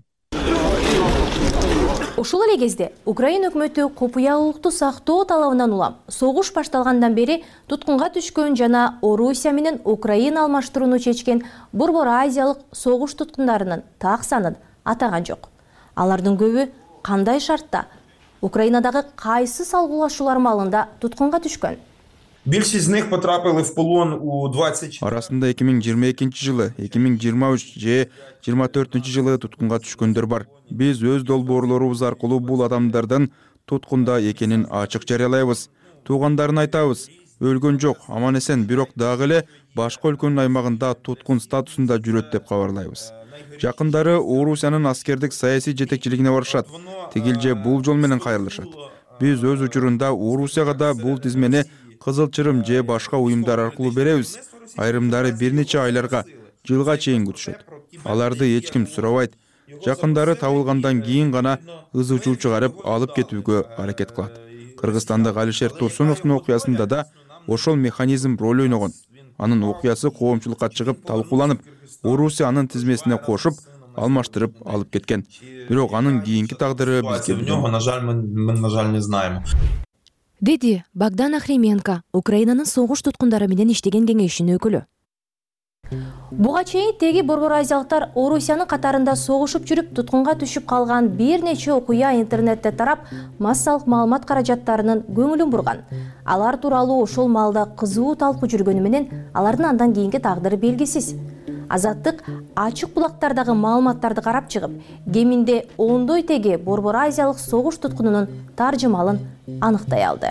Ушул эле кезде Украина өкмөтү купуялуулукту сактоо талабынан улам согуш башталгандан бери туткунга түшкөн жана Орусия менен Украина алмаштырууну чечкен борбор азиялык согуш туткундарынын так санын атаган жок. Алардын көбү кандай шартта Украинадагы кайсы салгылашуулар маалында туткунга түшкөн? Більшість з них потрапили в полон у 20. Арасында 2022 жылы, 2023 же 24 жылы туткунга түшкөндөр бар. Биз өз долбоорлорубуз аркылуу бул адамдардын туткунда экенин ачык жарыялайбыз. Туугандарын айтабыз, өлгөн жок, аман эсен, бирок дагы эле башка өлкөнүн аймагында туткун статусунда жүрөт деп кабарлайбыз. Жакындары Орусиянын аскердик саясий жетекчилигине барышат. Тигил же бул жол менен кайрылышат. Биз өз учурунда Орусияга да бул тизмени Кызыл Чырым же башка уюмдар аркылуу беребиз. Айрымдары бир нече айларга, жылга чейин күтүшөт. Аларды эч ким сурабайт. Жакындары табылгандан кийин гана ыз учуу чыгарып алып кетүүгө аракет кылат. Кыргызстандык Алишер Турсуновдун окуясында да ошол механизм роль ойногон. Анын окуясы коомчулукка чыгып талкууланып, Орусия анын тизмесине кошуп, алмаштырып алып кеткен. Бирок анын кийинки тагдыры бизге На жаль, мы не знаем. Деди Богдан Ахременко, Украинанын согуш туткундары менен иштеген кеңешинин өкүлү. Буга чейин теги борбор азиялыктар Орусиянын катарында согушуп жүрүп туткунга түшүп калган бир нече окуя интернетте тарап, массалык маалымат каражаттарынын көңүлүн бурган. Алар тууралуу ошол маалда кызуу талкуу жүргөнү менен алардын андан кийинки тагдыры белгисиз. Азаттык ачык булактардагы маалыматтарды карап чыгып, кеминде ондой теги борбор азиялык согуш туткунунун таржымалын аныктай алды.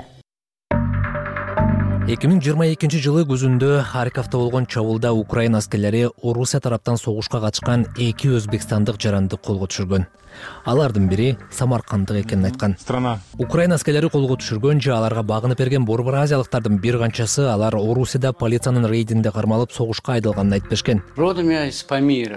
2022 жылы күзүндө Харьковдо болгон чабуулда Украина аскерлери Орусия тараптан согушка катышкан 2 өзбекстандык жаранды колго түшүргөн. Алардын бири самаркандык экенин айткан. Украина аскерлери колго түшүргөн же аларга багынып берген борбор азиялыктардын бир канчасы алар Орусияда полициянын рейдинде кармалып согушка айдалганын айтып беришкен. Родом я из Памира,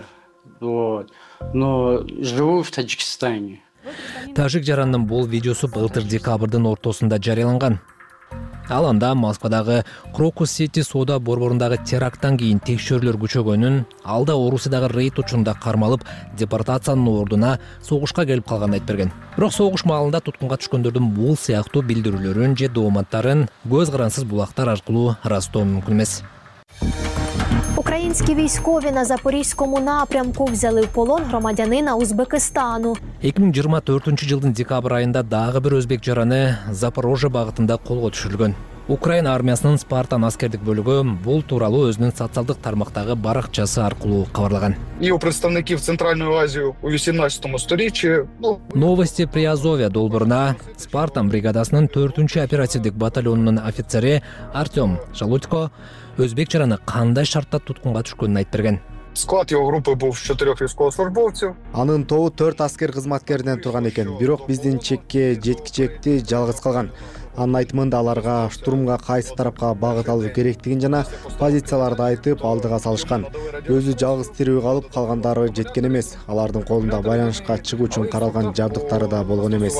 но живу в Таджикистане. Тажик жарандын бул видеосу былтыр декабрдын ортосунда жарыяланган. Ал анда Москвадагы Крокус Сити соода борборундагы теракттан кийин текшерүүлөр күчөгөнүн, алда Орусиядагы рейд учурунда кармалып, депортациянын ордуна согушка келип калганын айтып берген. Бирок согуш маалында туткунга түшкөндөрдүн бул сыяктуу билдирүүлөрүн же дооматтарын көз карансыз булактар аркылуу ырастоо мүмкүн эмес. Українські військові на Запорізькому напрямку взяли в полон громадянина Узбекистану. 2024 жылдын декабрь айында дагы бир өзбек жараны Запорожье багытында колго түшүрүлгөн. Украина армиясынын Спартан аскердик бөлүгү бул тууралуу өзүнүн социалдык тармактагы баракчасы аркылуу кабарлаган. Его представники в Центральную Азию у 18 сторичи. Новости Приазовья долборуна Спартан бригадасынын 4-чү оперативдик батальонунун офицери Артем Жалутько өзбек жараны кандай шартта туткунга түшкөнүн айтып берген. Склад его группы был в 4 військовослужбовцев. Анын тобу 4 аскер кызматкеринен турган экен, бирок биздин чекке жеткичекти жалгыз калган. Анын айтымында аларга штурмга кайсы тарапка багыт алуу керектигин жана позицияларды айтып алдыга салышкан. Өзү жалгыз тирүү калып, калгандары жеткен эмес. Алардын колунда байланышка чыгуу үчүн каралган жабдыктары да болгон эмес.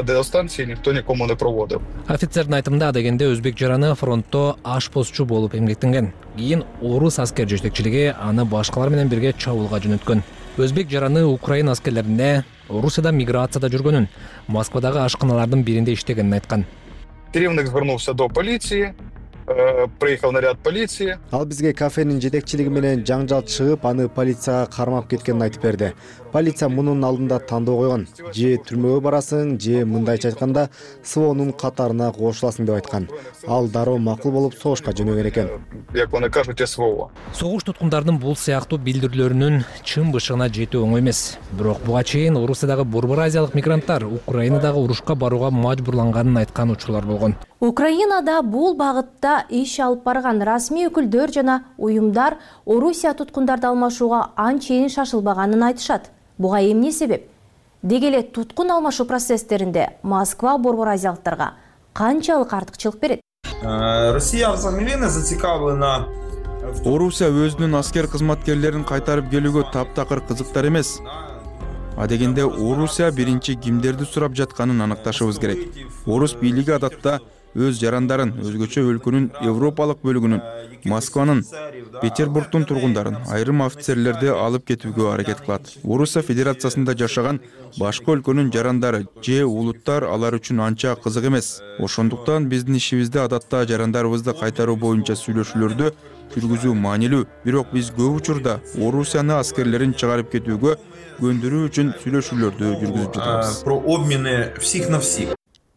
Офицердин айтымында дегенде өзбек жараны фронтто ашпозчу болуп эмгектенген. Кийин орус аскер жетекчилиги аны башкалар менен бирге чабуулга жөнөткөн. Өзбек жараны Украина аскерлерине Орусияда миграцияда жүргөнүн, Москвадагы ашканалардын биринде иштегенин айткан. Керівник звернувся до полиции, приехал наряд полиции. Ал бизге кафенин жетекчилиги менен жаңжал чыгып, аны полицияга кармап кеткенин айтып берди. Полиция мунун алдында тандоо койгон. Же түрмөгө барасың, же мындайча айтканда СВОнун катарына кошуласың деп айткан. Ал дароо макул болуп согушка жөнөгөн экен. Як вони кажуть, СВО. Согуш туткундардын бул сыяктуу билдирүүлөрүнүн чын бышыгына жетүү оңой эмес. Бирок буга чейин Орусиядагы борбор азиялык мигранттар Украинадагы урушка барууга мажбурланганын айткан учурлар болгон. Украинада бул багытта иш алып барган расмий өкүлдөр жана уюмдар Орусия туткундарды алмашууга анчейин шашылбаганын айтышат. Буга эмне себеп? Деги эле туткун алмашуу процесстеринде Москва борбор азиялыктарга канчалык артыкчылык берет? Россия взагалі не зацікавлена. Орусия өзүнүн аскер кызматкерлерин кайтарып келүүгө таптакыр кызыктар эмес. Адегенде Орусия биринчи кимдерди сурап жатканын аныкташыбыз керек. Орус бийлиги адатта өз жарандарын, өзгөчө өлкөнүн европалык бөлүгүнүн, Москванын, Петербургдун тургундарын, айрым офицерлерди алып кетүүгө аракет кылат. Орусия Федерациясында жашаган башка өлкөнүн жарандары же улуттар алар үчүн анча кызык эмес. Ошондуктан биздин ишибизде адатта жарандарыбызды кайтаруу боюнча сүйлөшүүлөрдү жүргүзүү маанилүү. Бирок биз көп учурда Орусияны аскерлерин чыгарып кетүүгө көндүрүү үчүн сүйлөшүүлөрдү жүргүзүп жатабыз. Про обмены всех на всех.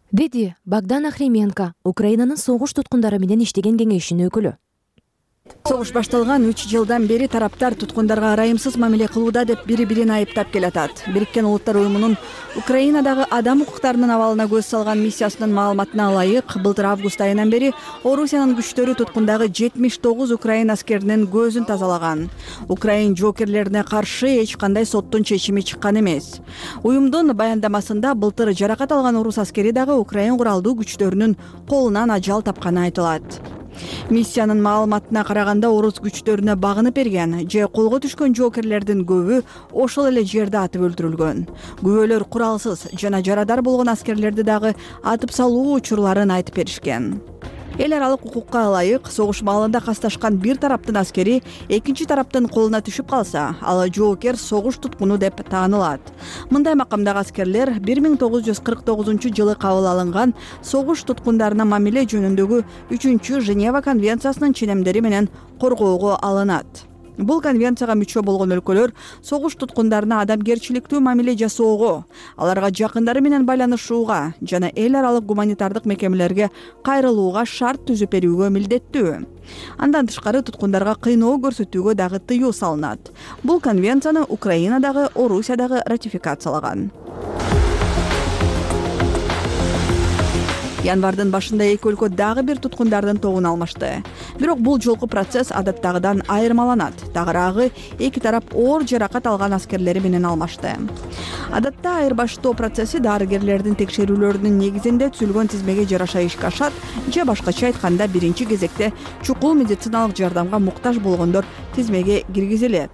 деди Богдан Ахременко, Украинанын согуш туткундары менен иштеген кеңешинин өкүлү. Согуш башталган 3 жылдан бери тараптар туткундарга ырайымсыз мамиле кылууда деп бири-бирин айыптап келатат. Бириккен Улуттар уюмунун Украинадагы адам укуктарынын абалына көз салган миссиясынын маалыматына ылайык, былтыр август айынан бери Орусиянын күчтөрү туткундагы 79 Украин аскеринин көзүн тазалаган. Украин жоокерлерине каршы эч кандай соттун чечими чыккан эмес. Уюмдун баяндамасында былтыр жаракат алган орус аскери дагы Украин куралдуу күчтөрүнүн колунан ажал тапканы айтылат. Миссиянын маалыматына караганда орус күчтөрүнө багынып берген же колго түшкөн жоокерлердин көбү ошол эле жерде атып өлтүрүлгөн. Күбөлөр куралсыз жана жарадар болгон аскерлерди дагы атып салуу учурларын айтып беришкен. Эл аралык укукка ылайык согуш маалында касташкан бир тараптын аскери экинчи тараптын колуна түшүп калса, ал жоокер согуш туткуну деп таанылат. Мындай макамдагы аскерлер 1949-жылы кабыл алынган согуш туткундарына мамиле жөнүндөгү 3-чү Женева конвенциясынын ченемдери менен коргоого алынат. Бул конвенцияга мүчө болгон өлкөлөр согуш туткундарына адамгерчиликтүү мамиле жасоого, аларга жакындары менен байланышууга жана эл аралык гуманитардык мекемелерге кайрылууга шарт түзүп берүүгө милдеттүү. Андан тышкары туткундарга кыйноо көрсөтүүгө дагы тыюу салынат. Бул конвенцияны Украина дагы, Орусия дагы ратификациялаган. Январдын башында эки өлкө дагы бир туткундардын тобун алмашты. Бирок бул жолку процесс адаттагыдан айырмаланат. Тагыраагы эки тарап оор жаракат алган аскерлери менен алмашты. Адатта айырбаштоо процесси дарыгерлердин текшерүүлөрүнүн негизинде түзүлгөн тизмеге жараша ишке ашат, же башкача айтканда биринчи кезекте чукул медициналык жардамга муктаж болгондор тизмеге киргизилет.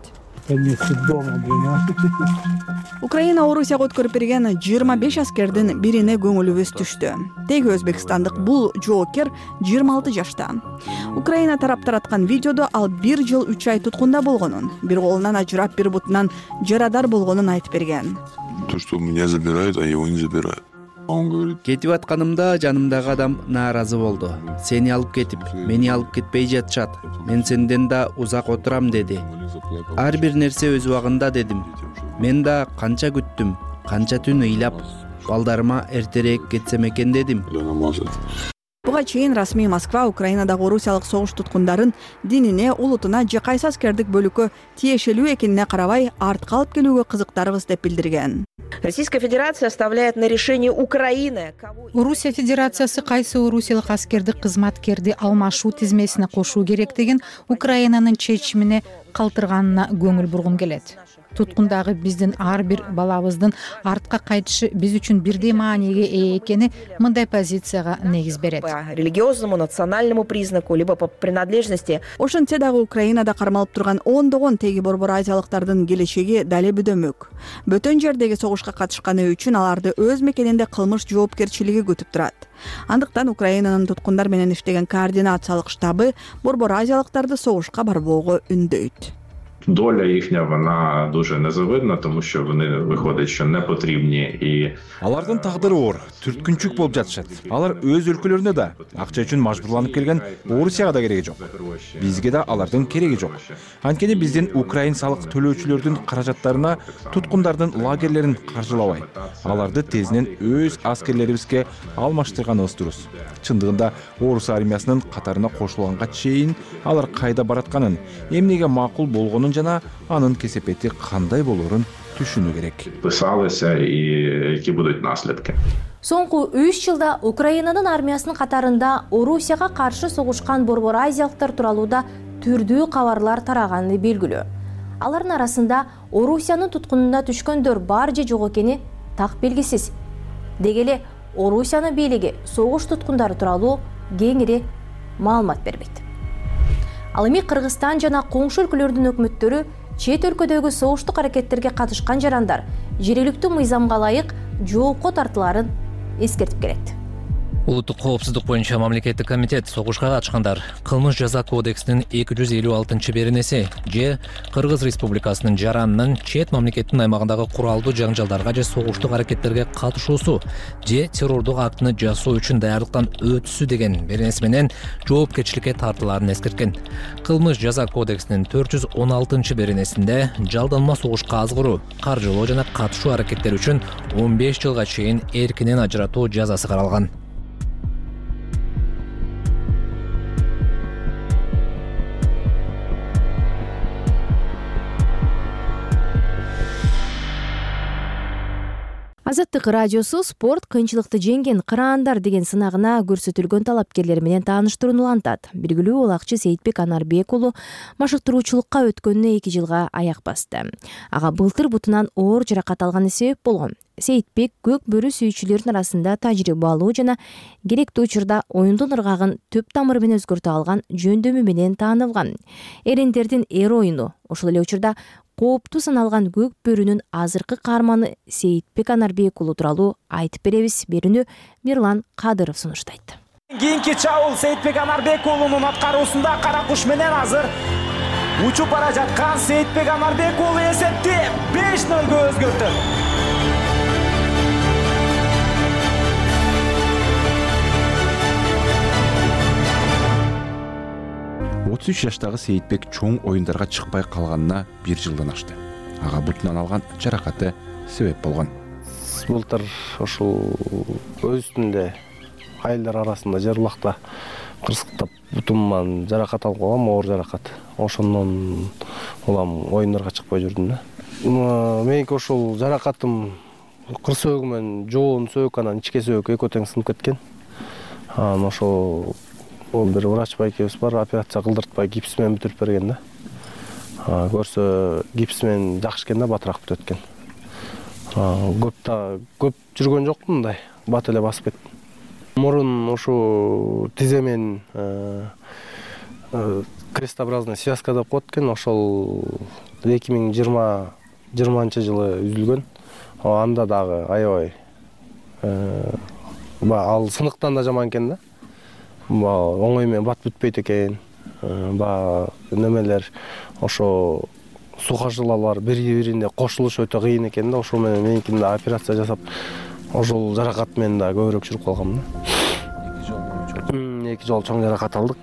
Украина Орусияга өткөрүп берген 25 аскердин бирине көңүлүбүз түштү. Теги өзбекстандык бул жоокер 26 жашта. Украина тарап тараткан видеодо ал 1 жыл 3 ай туткунда болгонун, бир колунан ажырап, бир бутунан жарадар болгонун айтып берген. То, что меня забирают, а его не забирают. Кетип атканымда жанымдагы адам нааразы болду. Сени алып кетип, мени алып кетпей жатышат. Мен сенден да узак отурам деди. Ар бир нерсе өз убагында дедим. Мен да канча күттүм, канча түн ыйлап, балдарыма эртерээк кетсем экен дедим. Буга чейин расмий Москва Украинадагы орусиялык согуш туткундарын динине, улутуна же кайсы аскердик бөлүккө тиешелүү экенине карабай артка алып келүүгө кызыктарбыз деп билдирген. Российская Федерация оставляет на решение Украины. Орусия Федерациясы кайсы орусиялык аскерди кызматкерди алмашуу тизмесине кошуу керектигин Украинанын чечимине калтырганына көңүл бургум келет. Туткундагы биздин ар бир балабыздын артка кайтышы биз үчүн бирдей мааниге ээ экени мындай позицияга негиз берет. По религиозному, национальному признаку, либо по принадлежности. Ошентсе дагы Украинада кармалып турган ондогон теги борбор азиялыктардын келечеги дале бүдөмөк. Бөтөн жердеги согушка катышканы үчүн аларды өз мекенинде кылмыш жоопкерчилиги күтүп турат. Андыктан Украинанын туткундар менен иштеген координациялык штабы борбор азиялыктарды согушка барбоого үндөйт. Доля їхня, вона дуже незавидна, тому що вони виходить, що не потрібні і алардын тагдыры оор, түрткүнчүк болуп жатышат. Алар өз өлкөлөрүнө да акча үчүн мажбурланып келген, Орусияга да кереги жок. Бизге да алардын кереги жок. Анткени биздин украин салык төлөөчүлөрдүн каражаттарына туткундардын лагерлерин каржылабай, аларды тезинен өз аскерлерибизге алмаштырганыбыз дурус. Чындыгында орус армиясынын катарына кошулганга чейин алар кайда баратканын, эмнеге макул болгонун жана анын кесепети кандай болорун түшүнүү керек. Писалися і які будуть наслідки. Соңку 3 жылда Украинанын армиясынын катарында Орусияга каршы согушкан борбор азиялыктар тууралууда түрдүү кабарлар тараганы белгилүү. Алардын арасында Орусиянын туткунуна түшкөндөр бар же жок экени так белгисиз. Дегеле Орусиянын бийлиги согуш туткундары тууралуу кеңири маалымат бербейт. Ал эми Кыргызстан жана коңшу өлкөлөрдүн өкмөттөрү чет өлкөдөгү согуштук аракеттерге катышкан жарандар жергиликтүү мыйзамга ылайык жоопко тартыларын эскертип келет. Улуттук коопсуздук боюнча мамлекеттик комитет согушка катышкандар кылмыш жаза кодексинин 256 же Кыргыз Республикасынын жаранынын чет мамлекеттин аймагындагы куралдуу жаңжалдарга же согуштук аракеттерге катышуусу же террордук актыны жасоо үчүн даярдыктан өтүүсү деген беренеси менен жоопкерчиликке тартылаарын эскерткен. Кылмыш жаза кодексинин 416 беренесинде жалданма согушка азгыруу, каржылоо жана катышуу аракеттери үчүн 15 жылга чейин эркинен ажыратуу жазасы каралган. Азаттык радиосу спорт кыйынчылыкты жеңген кыраандар деген сынагына көрсөтүлгөн талапкерлер менен тааныштырууну улантат. Белгилүү улакчы Сейитбек Анарбек уулу машыктыруучулукка өткөнүнө 2 жылга аяк басты. Ага былтыр бутунан оор жаракат алганы себеп болгон. Сейитбек көк бөрү сүйүүчүлөрдүн арасында тажрыйбалуу жана керектүү учурда оюндун ыргагын түп тамыры менен өзгөртө алган жөндөмү менен таанылган. Эрендердин эр оюну, ошол эле учурда кооптуу саналган көк бөрүнүн азыркы каарманы Сейитбек Анарбек уулу тууралуу айтып беребиз. Берүүнү Мирлан Кадыров сунуштайт. Кийинки чабуул Сейитбек Анарбек уулунун аткаруусунда кара куш менен азыр учуп бара жаткан Сейитбек Анарбек уулу эсепти 5-0 өзгөртөт. 33 жаштагы Сейитбек чоң оюндарга чыкпай калганына 1 жылдан ашты. Ага бутунан алган жаракаты себеп болгон. Былтыр ошол өзүндө айылдар арасында жер булакта кырсыктап бутумдан жаракат алып калгам, оор жаракат. Ошондон улам оюндарга чыкпай жүрдүм да. Меники ошол жаракатым кыр сөөгү менен жоон сөök, анан ичке сөök экөө тең сынып кеткен. Анан ошол бир врач байкебиз бар, операция кылдыртпай гипс менен бүтүрүп берген да. Көрсө гипс менен жакшы экен да, батыраак бүтөт экен. Көп жүргөн жокмун, мындай бат эле басып кеттим. Мурун ушу тизе менен крестообразный связка деп коет экен, ошол 2020-жылы үзүлгөн. Анда дагы аябай ал сыныктан да жаман экен да. Оңой менен бат бүтпөйт экен. Немелер ошо сухожилалар бири-бирине кошулуш өтө кыйын экен да. Ошол менен меникинде операция жасап, ошол жаракат менен да көбүрөөк жүрүп калгам да. 2 жолу чоң жаракат алдык.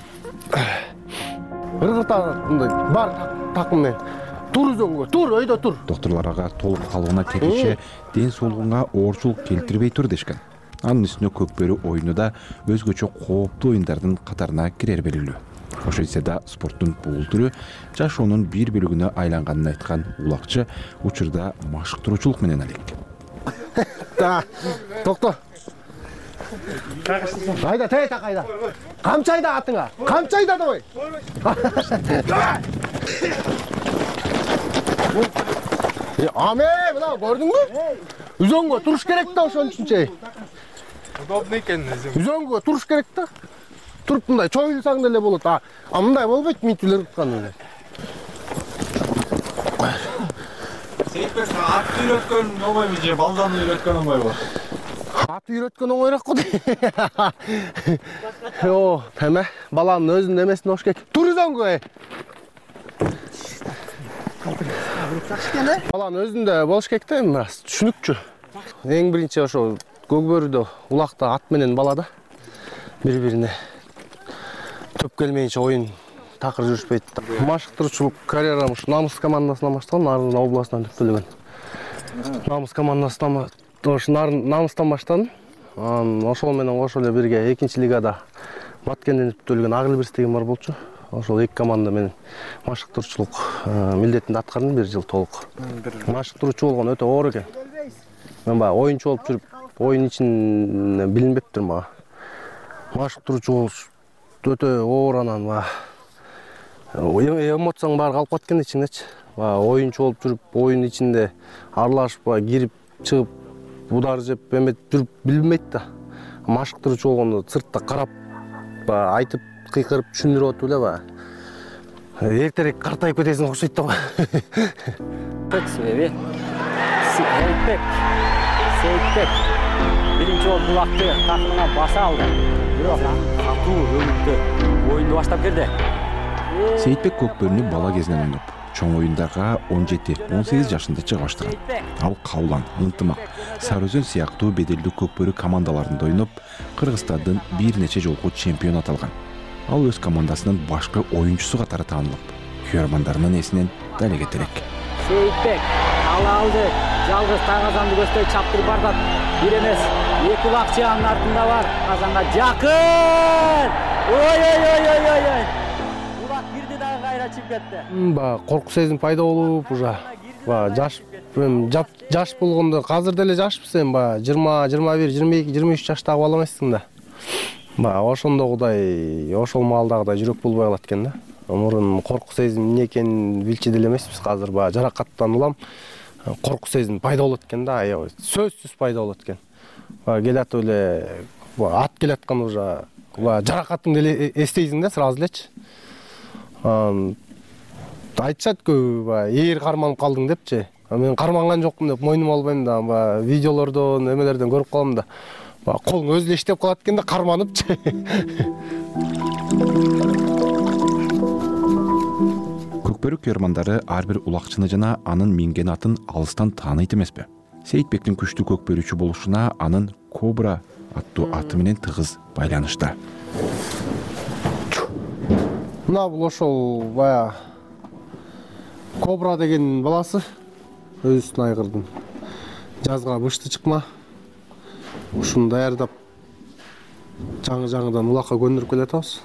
Ыргырта мындай бар такым менен тур өзөнгө, тур, өйдө тур. Докторлор ага толук калыбына келиши ден соолугуңа оорчулук келтирбей тур дешкен. Анын үстүнө көк бөрү оюну да өзгөчө кооптуу оюндардын катарына кирер белгилүү. Ошентсе да спорттун бул түрү жашоонун бир бөлүгүнө айланганын айткан улакчы учурда машыктыруучулук менен алек. Токто. Айда, тей такайда. Камчайда атыңа. Камчайда давай. Аме, мына көрдүңбү? Үзөнгө туруш керек да, ошон үчүнчө. Удобный экен. Үзөнгө туруш керек да. Туруп мындай чоюлсаң деле болот. Мындай болбойт, митилер уткан. Сейитбек ат үйрөткөн оңойбу же балдан үйрөткөн оңойбу? Ат үйрөткөн оңойраак го. Эме, баланын өзүнүн эмесине ош керек. Тур үзөнгө. Баланын өзүндө болуш керек да, эми түшүнүкчү. Эң биринчи ошо көк бөрүдө улакта ат менен бала да бири-бирине төп келмейинче оюн такыр жүрүшпөйт. Машыктыруучулук карьерам ушу Намыс командасынан башталган, Нарын областынан түптөлгөн. Намыс командасынан Намыстан баштадым. Ошол менен кошо эле бирге 2-лигада Баткенден түптөлгөн Агылбирс деген бар болчу. Ошол 2 команда менен машыктыруучулук милдетинде аткардым 1 жыл толук. Машыктыруучу болгон өтө оор экен. Мен баягы оюнчу болуп жүрүп, оюн ичинен билинбептир мага. Машыктыруучу болуш өтө оор, анан эмоцияң баары калып кеткен ичиңдечи. Оюнчу болуп жүрүп, оюн ичинде аралашып, кирип, чыгып, удар жеп, эметип жүрүп билинбейт да. Машыктыруучу болгондо сыртта карап, айтып, кыйкырып, түшүндүрүп атып эле эртерээк картайып кетесиң окшойт да. Сейитбек. Сейитбек. Биринчи биринчи болуп улакты такымына баса алды. Бирок катуу өнүктү. Оюнду баштап берди. Сейитбек көкбөрүнү бала кезинен ойноп, чоң оюндарга 17-18 жашында чыга баштаган. Ал Каулан, Ынтымак, Сары Өзөн сыяктуу беделдүү көкбөрү командаларында ойноп, Кыргызстандын бир нече жолку чемпион аталган. Ал өз командасынын башкы оюнчусу катары таанылып, күйөрмандарынын эсинен дале кетерек. Сейитбек алды, жалгыз Казанды көздөй чаптырып бардат. Бир эмес, эки улакчы анын артында бар. Казанга жакын. Ой. Улак кирди дагы кайра чыгып кетти. Корку сезим пайда болуп уже жаш болгондо азыр деле жашпыз эми 20, 21, 22, 23 жаштагы бала эмессиң да. Ошондогудай, ошол маалдагыдай жүрөк болбой калат экен да. Мурун корку сезим эмне экенин билчү деле эмеспиз. Азыр жаракаттан улам корку сезим пайда болот экен да, аябай сөзсүз пайда болот экен. Келатып эле ат келаткан уже жаракатыңды эле эстейсиң да сразу элечи. Айтышат көбү ээр карманып калдың депчи. Мен карманган жокмун деп мойнума албайм да, видеолордон, эмелерден көрүп калам да. Колуң өзү эле иштеп калат экен да, карманыпчы. Көкбөрү күйөрмандары ар бир улакчыны жана анын минген атын алыстан тааныйт эмеспи? Сейитбектин күчтүү көкбөрүүчү болушуна анын Кобра аттуу аты менен тыгыз байланышта. Мына бул ошол Кобра деген баласы, өзүнүн айгырдын. Жазга бышты чыкма. Ушуну даярдап жаңы-жаңыдан улакка көндүрүп келатабыз.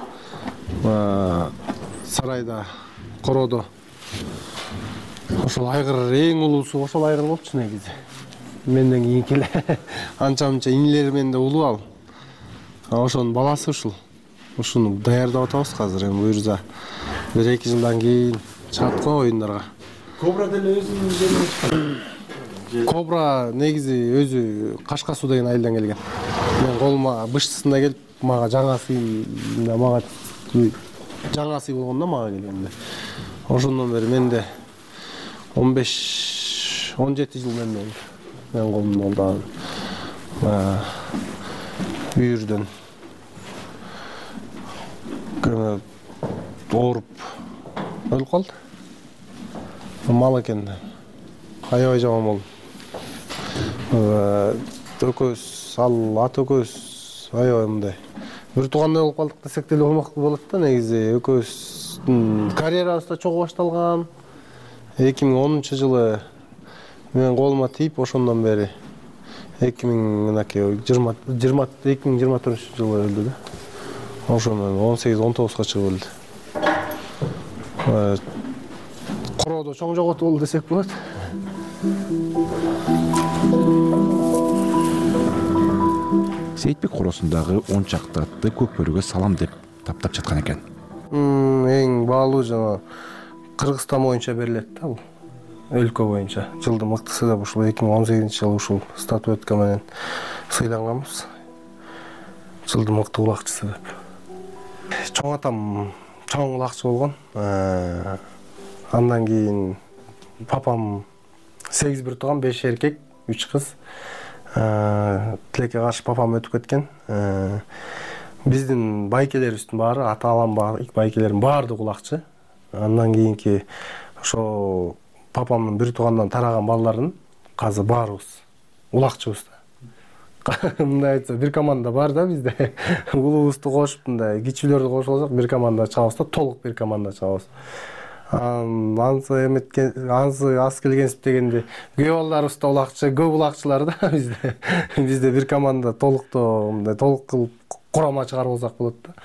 Сарайда, короодо ошол айгыр эң улуусу ошол айгыр болчу негизи. Менден кийинки эле анча-мынча инилери менде улуу ал. Ошонун баласы ушул. Ушуну даярдап атабыз азыр. Эми буюрса 1-2 жылдан кийин чыгат го оюндарга. Кобра деле өзүнүн жеринен Кобра негизи өзү Кашка Суу деген айылдан келген. Мен колума быштысында келип, мага жаңасы болгондо мага келгенде. Ошондон бери менде 15-17 жыл мен колумда болду. Бүйүрдөн ооруп өлүп калды. Мал экен. Аябай жаман болду. Экөөбүз, ат экөөбүз аябай мындай. Бир туугандай болуп калдык десек деле болот да, негизи экөөбүздүн карьерабыз да чогуу башталган. 2010-жылы мен колума тийип, ошондон бери 2024-жылы өлдү да. Ошондон 18-19га чыгып өлдү. Короодо чоң жоготуу болду десек болот. Сейитбек коросундагы 10 чакты атты көкбөрүгө салам деп таптап жаткан экен. Эң баалуу жана Кыргызстан боюнча берилет да бул. Өлкө боюнча жылдын мыктысы деп ушул 2018-жылы ушул статуэтка менен сыйланганбыз. Жылдын мыкты улакчысы деп. Чоң атам чоң улакчы болгон. Андан кийин папам 8 бир тууган, 5 эркек, 3 кыз. Тилекке каршы папам өтүп кеткен. Биздин байкелерибиздин баары, ата-анам байкелердин баардыгы улакчы. Андан кийинки ошо папамдын бир туугандан тараган балдарын азыр баарыбыз улакчыбыз да. Мындай айтса, бир команда бар да бизде. Улуубузду кошуп, мындай кичүүлөрдү кошуп алсак, бир команда чыгабыз да, толук бир команда чыгабыз. Ансы аз келгенсип дегенде күйөө балдарыбыз да улакчы, көп улакчылар да бизде. Бизде бир команда толуктоо, мындай толук кылып курама чыгарып алсак болот да.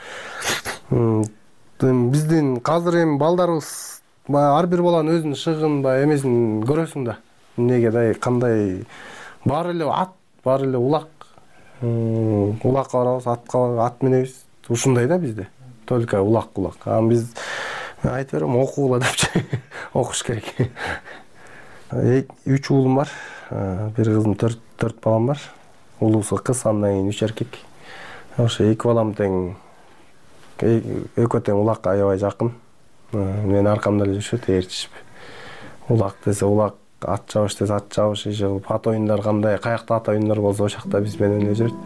Биздин азыр эми балдарыбыз ар бир баланын өзүнүн шыгын эмесин көрөсүң да. Эмнеге да, кандай баары эле ат, баары эле улак. Улакка барабыз, ат менебиз. Ушундай да бизде. Только улак. Биз мен айтып берем, окугула депчи. Окуш керек. 3 уулум бар. Бир кызым, 4 балам бар. Улуусу кыз, андан кийин 3 эркек. Ошо 2 балам тең экөө тең улакка аябай жакын. Мен аркамда эле жүрүшөт, ээрчишип. Улак десе улак, ат чабыш десе ат чабыш иши кылып, ат оюндар кандай, каякта ат оюндар болсо ошол жакта биз менен өнө жүрөт.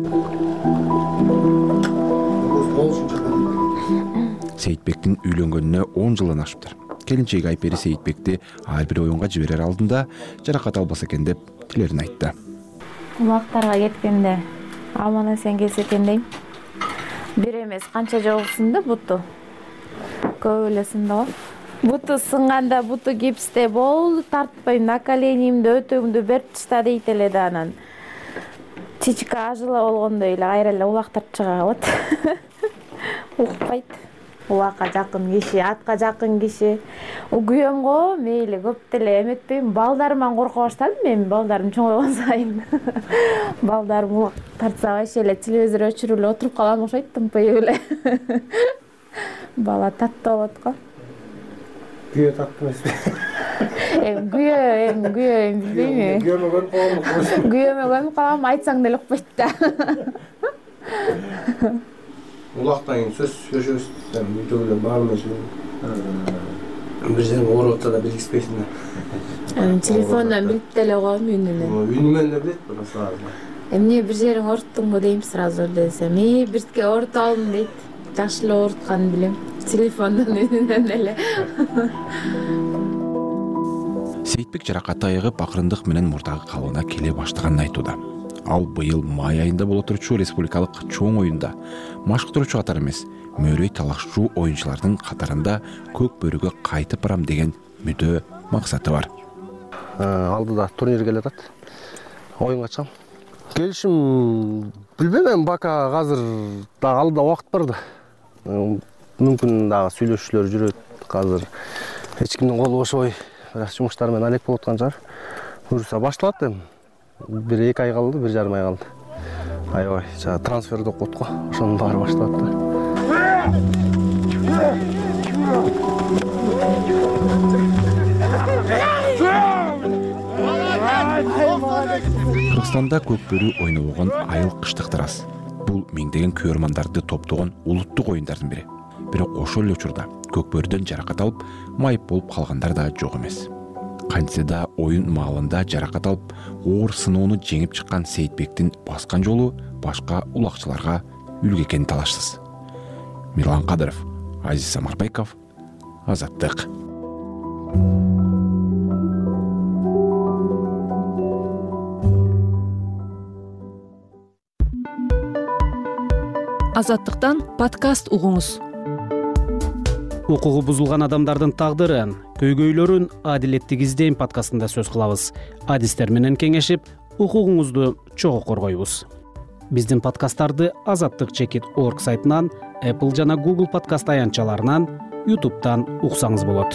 Сейитбектин үйлөнгөнүнө 10 жылдан ашыптыр. Келинчеги Айпери Сейитбекти ар бир оюнга жиберер алдында жаракат албаса экен деп тилерин айтты. Улактарга кеткенде аман эсен келсе экен дейм. Бир эмес канча жолу сынды буту. Көп эле сынды го. Буту сынганда буту гипсте болду, тартпайм, на коленимди өтөмдү берип ташта дейт эле да анан. Чичка ажыла болгондой эле кайра эле улактырып чыга калат. Укпайт. Улакка жакын киши, атка жакын киши. Күйөөмгө мейли көп деле эметпейм. Балдарыман корко баштадым мен, балдарым чоңойгон сайын. Балдарым тартса вообще эле телевизор өчүрүп эле отуруп калган окшойт, тымпайып эле. Бала таттуу болот го. Күйөө таттуу эмеспи? Күйөө билбейм. Күйөөмө көнүп калгам, айтсаң деле укпайт да. Улактан кийин сөз сүйлөшөбүз. Бүтө эле баарыбыз бир жерге ооруп атса да билгизбейсиң да. Телефондон билип деле коем үнүнө. Үнүмөн да билет бул сразу. Эмне бир жериң ооруттуңбу дейм сразу десем, биртке оорутуп алдым дейт. Жакшы эле оорутканын билем. Телефондон үнүнөн эле. Сейитбек жаракаты айыгып акырындык менен мурдагы калыбына келе баштаганын айтууда. Ал быйыл май айында боло турчу республикалык чоң оюнда машыктыруучу катары эмес, мөөрөй талашчу оюнчулардын катарында көк бөрүгө кайтып барам деген мүдө максаты бар. Алдыда турнир келатат. Оюнга чыгам. Келишим билбейм, бака азыр да алдыда убакыт бар да. Мүмкүн дагы сүйлөшүүлөр жүрөт. Азыр эч кимдин колу бошобой, бирок жумуштар менен алек болуп аткан жар. Буюрса башталат эми. 1-2 ай калды, 1,5 ай калды. Аябай, трансферди окуп го, ошонун баары башталат да. Кыргызстанда көк бөрү ойнобогон айыл кыштыктар аз. Бул миңдеген көрөрмандарды топтогон улуттук оюндардын бири. Бирок ошол эле учурда көк бөрүдөн жаракат алып, майып болуп калгандар да жок эмес. Кантсе да оюн маалында жаракат алып, оор сыноону жеңип чыккан Сейитбектин баскан жолу башка улакчыларга үлгү экени талашсыз. Мирлан Кадыров, Азиз Самарбеков, Азаттык. Азаттыктан подкаст угуңуз. Укугу бузулган адамдардын тагдырын, көйгөйлөрүн адилеттик издейм подкастында сөз кылабыз. Адистер менен кеңешип, укугуңузду чогуу коргойбуз. Биздин подкасттарды azattik.org сайтынан, Apple жана Google подкаст аянтчаларынан, YouTube'дан уксаңыз болот.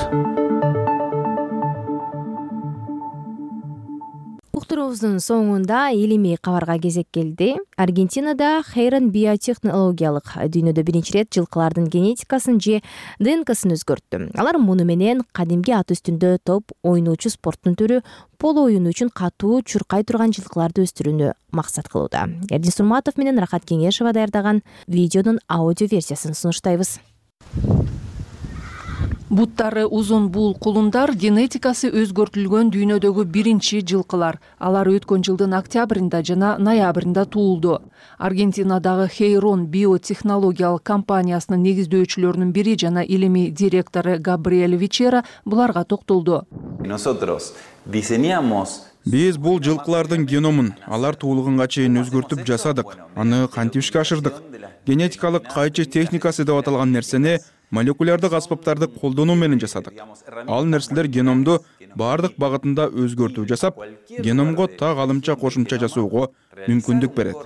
Уктуруубуздун соңунда илимий кабарга кезек келди. Аргентинада Хейрон биотехнологиялык дүйнөдө биринчи ирет жылкылардын генетикасын же ДНКсын өзгөрттү. Алар муну менен кадимки ат үстүндө топ ойноочу спорттун түрү поло оюну үчүн катуу чуркай турган жылкыларды өстүрүүнү максат кылууда. Эрдин Сурматов менен Рахат Кеңешова даярдаган видеонун аудио версиясын сунуштайбыз. Буттары узун бул кулундар генетикасы өзгөртүлгөн дүйнөдөгү биринчи жылкылар. Алар өткөн жылдын октябрында жана ноябрында туулду. Аргентинадагы Хейрон биотехнологиялык компаниясынын негиздөөчүлөрүнүн бири жана илимий директору Габриэль Вичера буларга токтолду. Биз бул жылкылардын геномун алар туулганга чейин өзгөртүп жасадык. Аны кантип ишке ашырдык? Генетикалык кайчы техникасы деп аталган нерсени молекулярдык аспаптарды колдонуу менен жасадык. Ал нерселер геномду бардык багытында өзгөртүү жасап, геномго так алымча кошумча жасоого мүмкүндүк берет.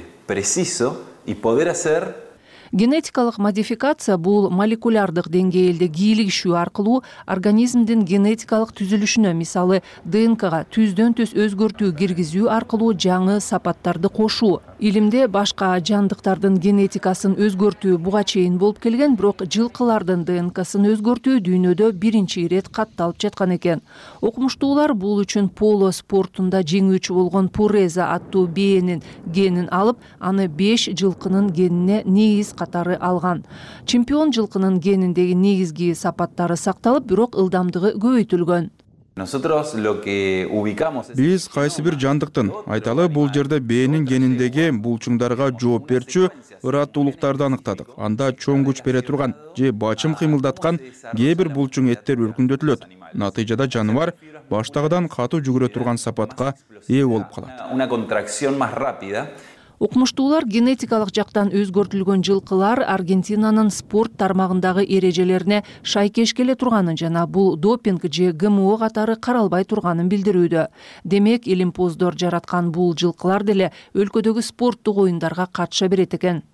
Генетикалык модификация бул молекулярдык деңгээлде кийлигишүү аркылуу организмдин генетикалык түзүлүшүнө, мисалы ДНКга түздөн түз өзгөртүү киргизүү аркылуу жаңы сапаттарды кошуу. Илимде башка жандыктардын генетикасын өзгөртүү буга чейин болуп келген, бирок жылкылардын ДНКсын өзгөртүү дүйнөдө биринчи ирет катталып жаткан экен. Окумуштуулар бул үчүн поло спортунда жеңүүчү болгон Пуреза аттуу бээнин генин алып, аны 5 жылкынын генине негиз катары алган. Чемпион жылкынын гениндеги негизги сапаттары сакталып, бирок ылдамдыгы көбөйтүлгөн. биз кайсы бир жандыктын, айталы бул жерде бээнин гениндеги булчуңдарга жооп берчү ыраттуулуктарды аныктадык. Анда чоң күч бере турган же бачым кыймылдаткан кээ бир булчуң эттер өркүндөтүлөт. Натыйжада жаныбар баштагыдан катуу жүгүрө турган сапатка ээ болуп калат. Окумуштуулар генетикалык жактан өзгөртүлгөн жылкылар Аргентинанын спорт тармагындагы эрежелерине шайкеш келе турганын жана бул допинг же ГМО катары каралбай турганын билдирүүдө. Демек, илимпоздор жараткан бул жылкылар деле өлкөдөгү спорттук оюндарга катыша берет экен.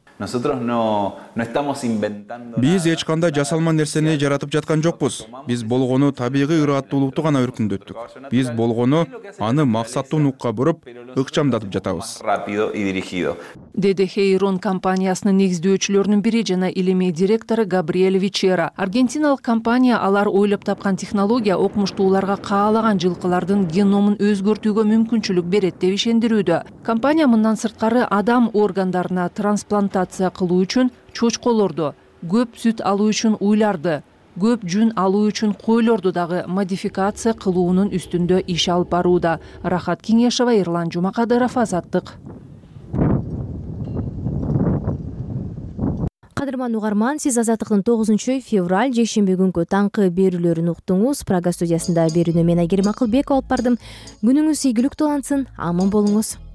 Биз эч кандай жасалма нерсени жаратып жаткан жокпуз. Биз болгону табигый ыраттуулукту гана өркүндөттүк. Биз болгону аны максаттуу нукка буруп, ыкчамдатып жатабыз. Деди Хейрон компаниясынын негиздөөчүлөрүнүн бири жана илимий директору Габриэль Вичера. Аргентиналык компания алар ойлоп тапкан технология окумуштууларга каалаган жылкылардын геномун өзгөртүүгө мүмкүнчүлүк берет деп ишендирүүдө. Компания мындан сырткары адам органдарына трансплантация кылуу үчүн чочколорду, көп сүт алуу үчүн уйларды, көп жүн алуу үчүн койлорду дагы модификация кылуунун үстүндө иш алып барууда. Рахат Кеңешова, Эрлан Жумакадыров, Азаттык. Кадырман угарман, сиз Азаттыктын 9 февраль жекшемби күнкү таңкы берүүлөрүн уктуңуз. Прага студиясында берүүнү мен Айгерим Акылбекова алып бардым. Күнүңүз ийгиликтүү улансын, аман болуңуз.